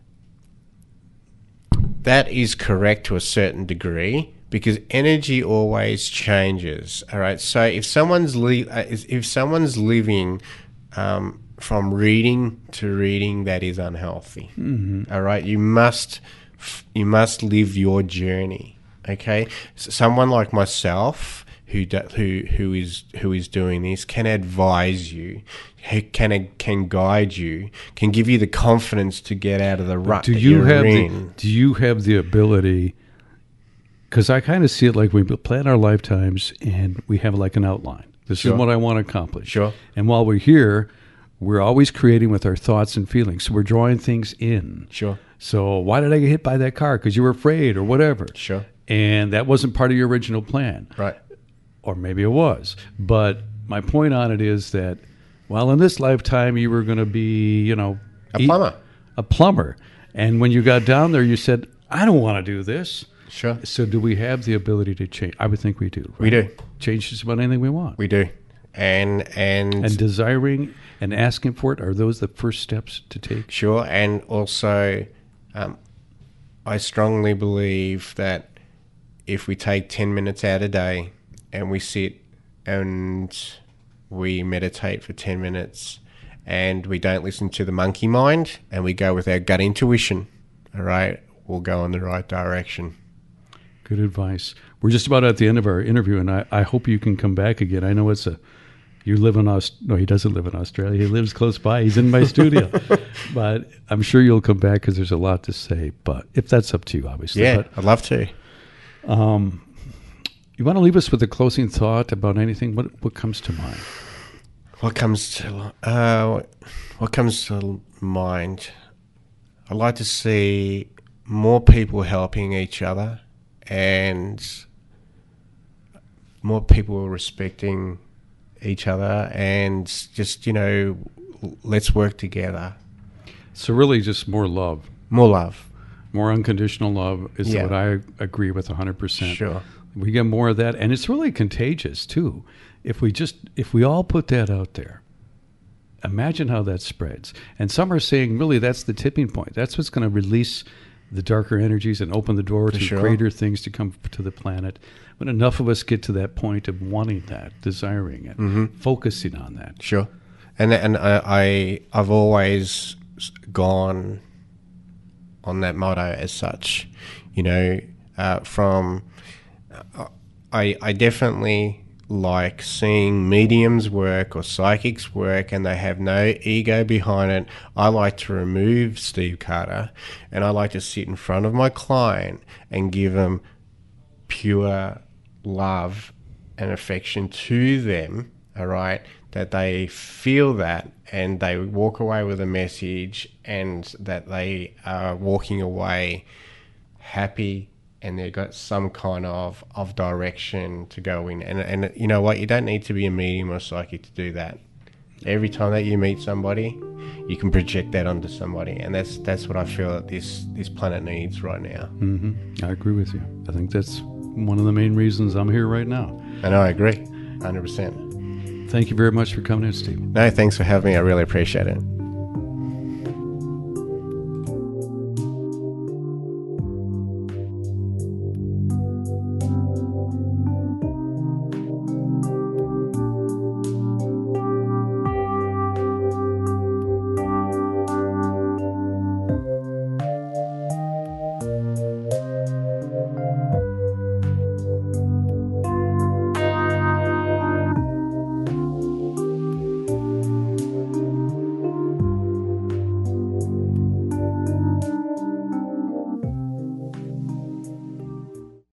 That is correct to a certain degree, because energy always changes. All right. So if someone's living from reading to reading, that is unhealthy. Mm-hmm. All right. You must live your journey. Okay. So someone like myself who is doing this can advise you, can guide you, can give you the confidence to get out of the rut that you're in. Do you have the ability? Because I kind of see it like we plan our lifetimes and we have like an outline. This is what I want to accomplish. Sure. And while we're here, we're always creating with our thoughts and feelings. So we're drawing things in. Sure. So why did I get hit by that car? Because you were afraid or whatever. Sure. And that wasn't part of your original plan. Right. Or maybe it was. But my point on it is that, well, in this lifetime, you were going to be, a plumber. A plumber. And when you got down there, you said, I don't want to do this. Sure. So do we have the ability to change? I would think we do. Right? We do. Change just about anything we want. We do. And desiring and asking for it, are those the first steps to take? Sure. And also, I strongly believe that if we take 10 minutes out a day and we sit and we meditate for 10 minutes and we don't listen to the monkey mind and we go with our gut intuition, all right, we'll go in the right direction. Good advice. We're just about at the end of our interview, and I hope you can come back again. I know you live in no, he doesn't live in Australia. He lives close by. He's in my studio. But I'm sure you'll come back because there's a lot to say. But if that's up to you, obviously. Yeah, but, I'd love to. You want to leave us with a closing thought about anything? What comes to mind? What comes to mind? I'd like to see more people helping each other and more people respecting each other, and just, let's work together. So really just more love. More love. More unconditional love is what I agree with 100%. Sure. We get more of that, and it's really contagious too. If we all put that out there, imagine how that spreads. And some are saying really that's the tipping point. That's what's going to release the darker energies and open the door to greater things to come to the planet. When enough of us get to that point of wanting that, desiring it, focusing on that. Sure. And I've always gone on that motto as such. I definitely like seeing mediums work or psychics work and they have no ego behind it. I like to remove Steve Carter and I like to sit in front of my client and give them pure love and affection to them, all right, that they feel that and they walk away with a message and that they are walking away happy and they've got some kind of direction to go in. And you know what? You don't need to be a medium or psychic to do that. Every time that you meet somebody, you can project that onto somebody. And that's what I feel that this planet needs right now. Mm-hmm. I agree with you. I think that's one of the main reasons I'm here right now. And I agree, 100%. Thank you very much for coming in, Steve. No, thanks for having me. I really appreciate it.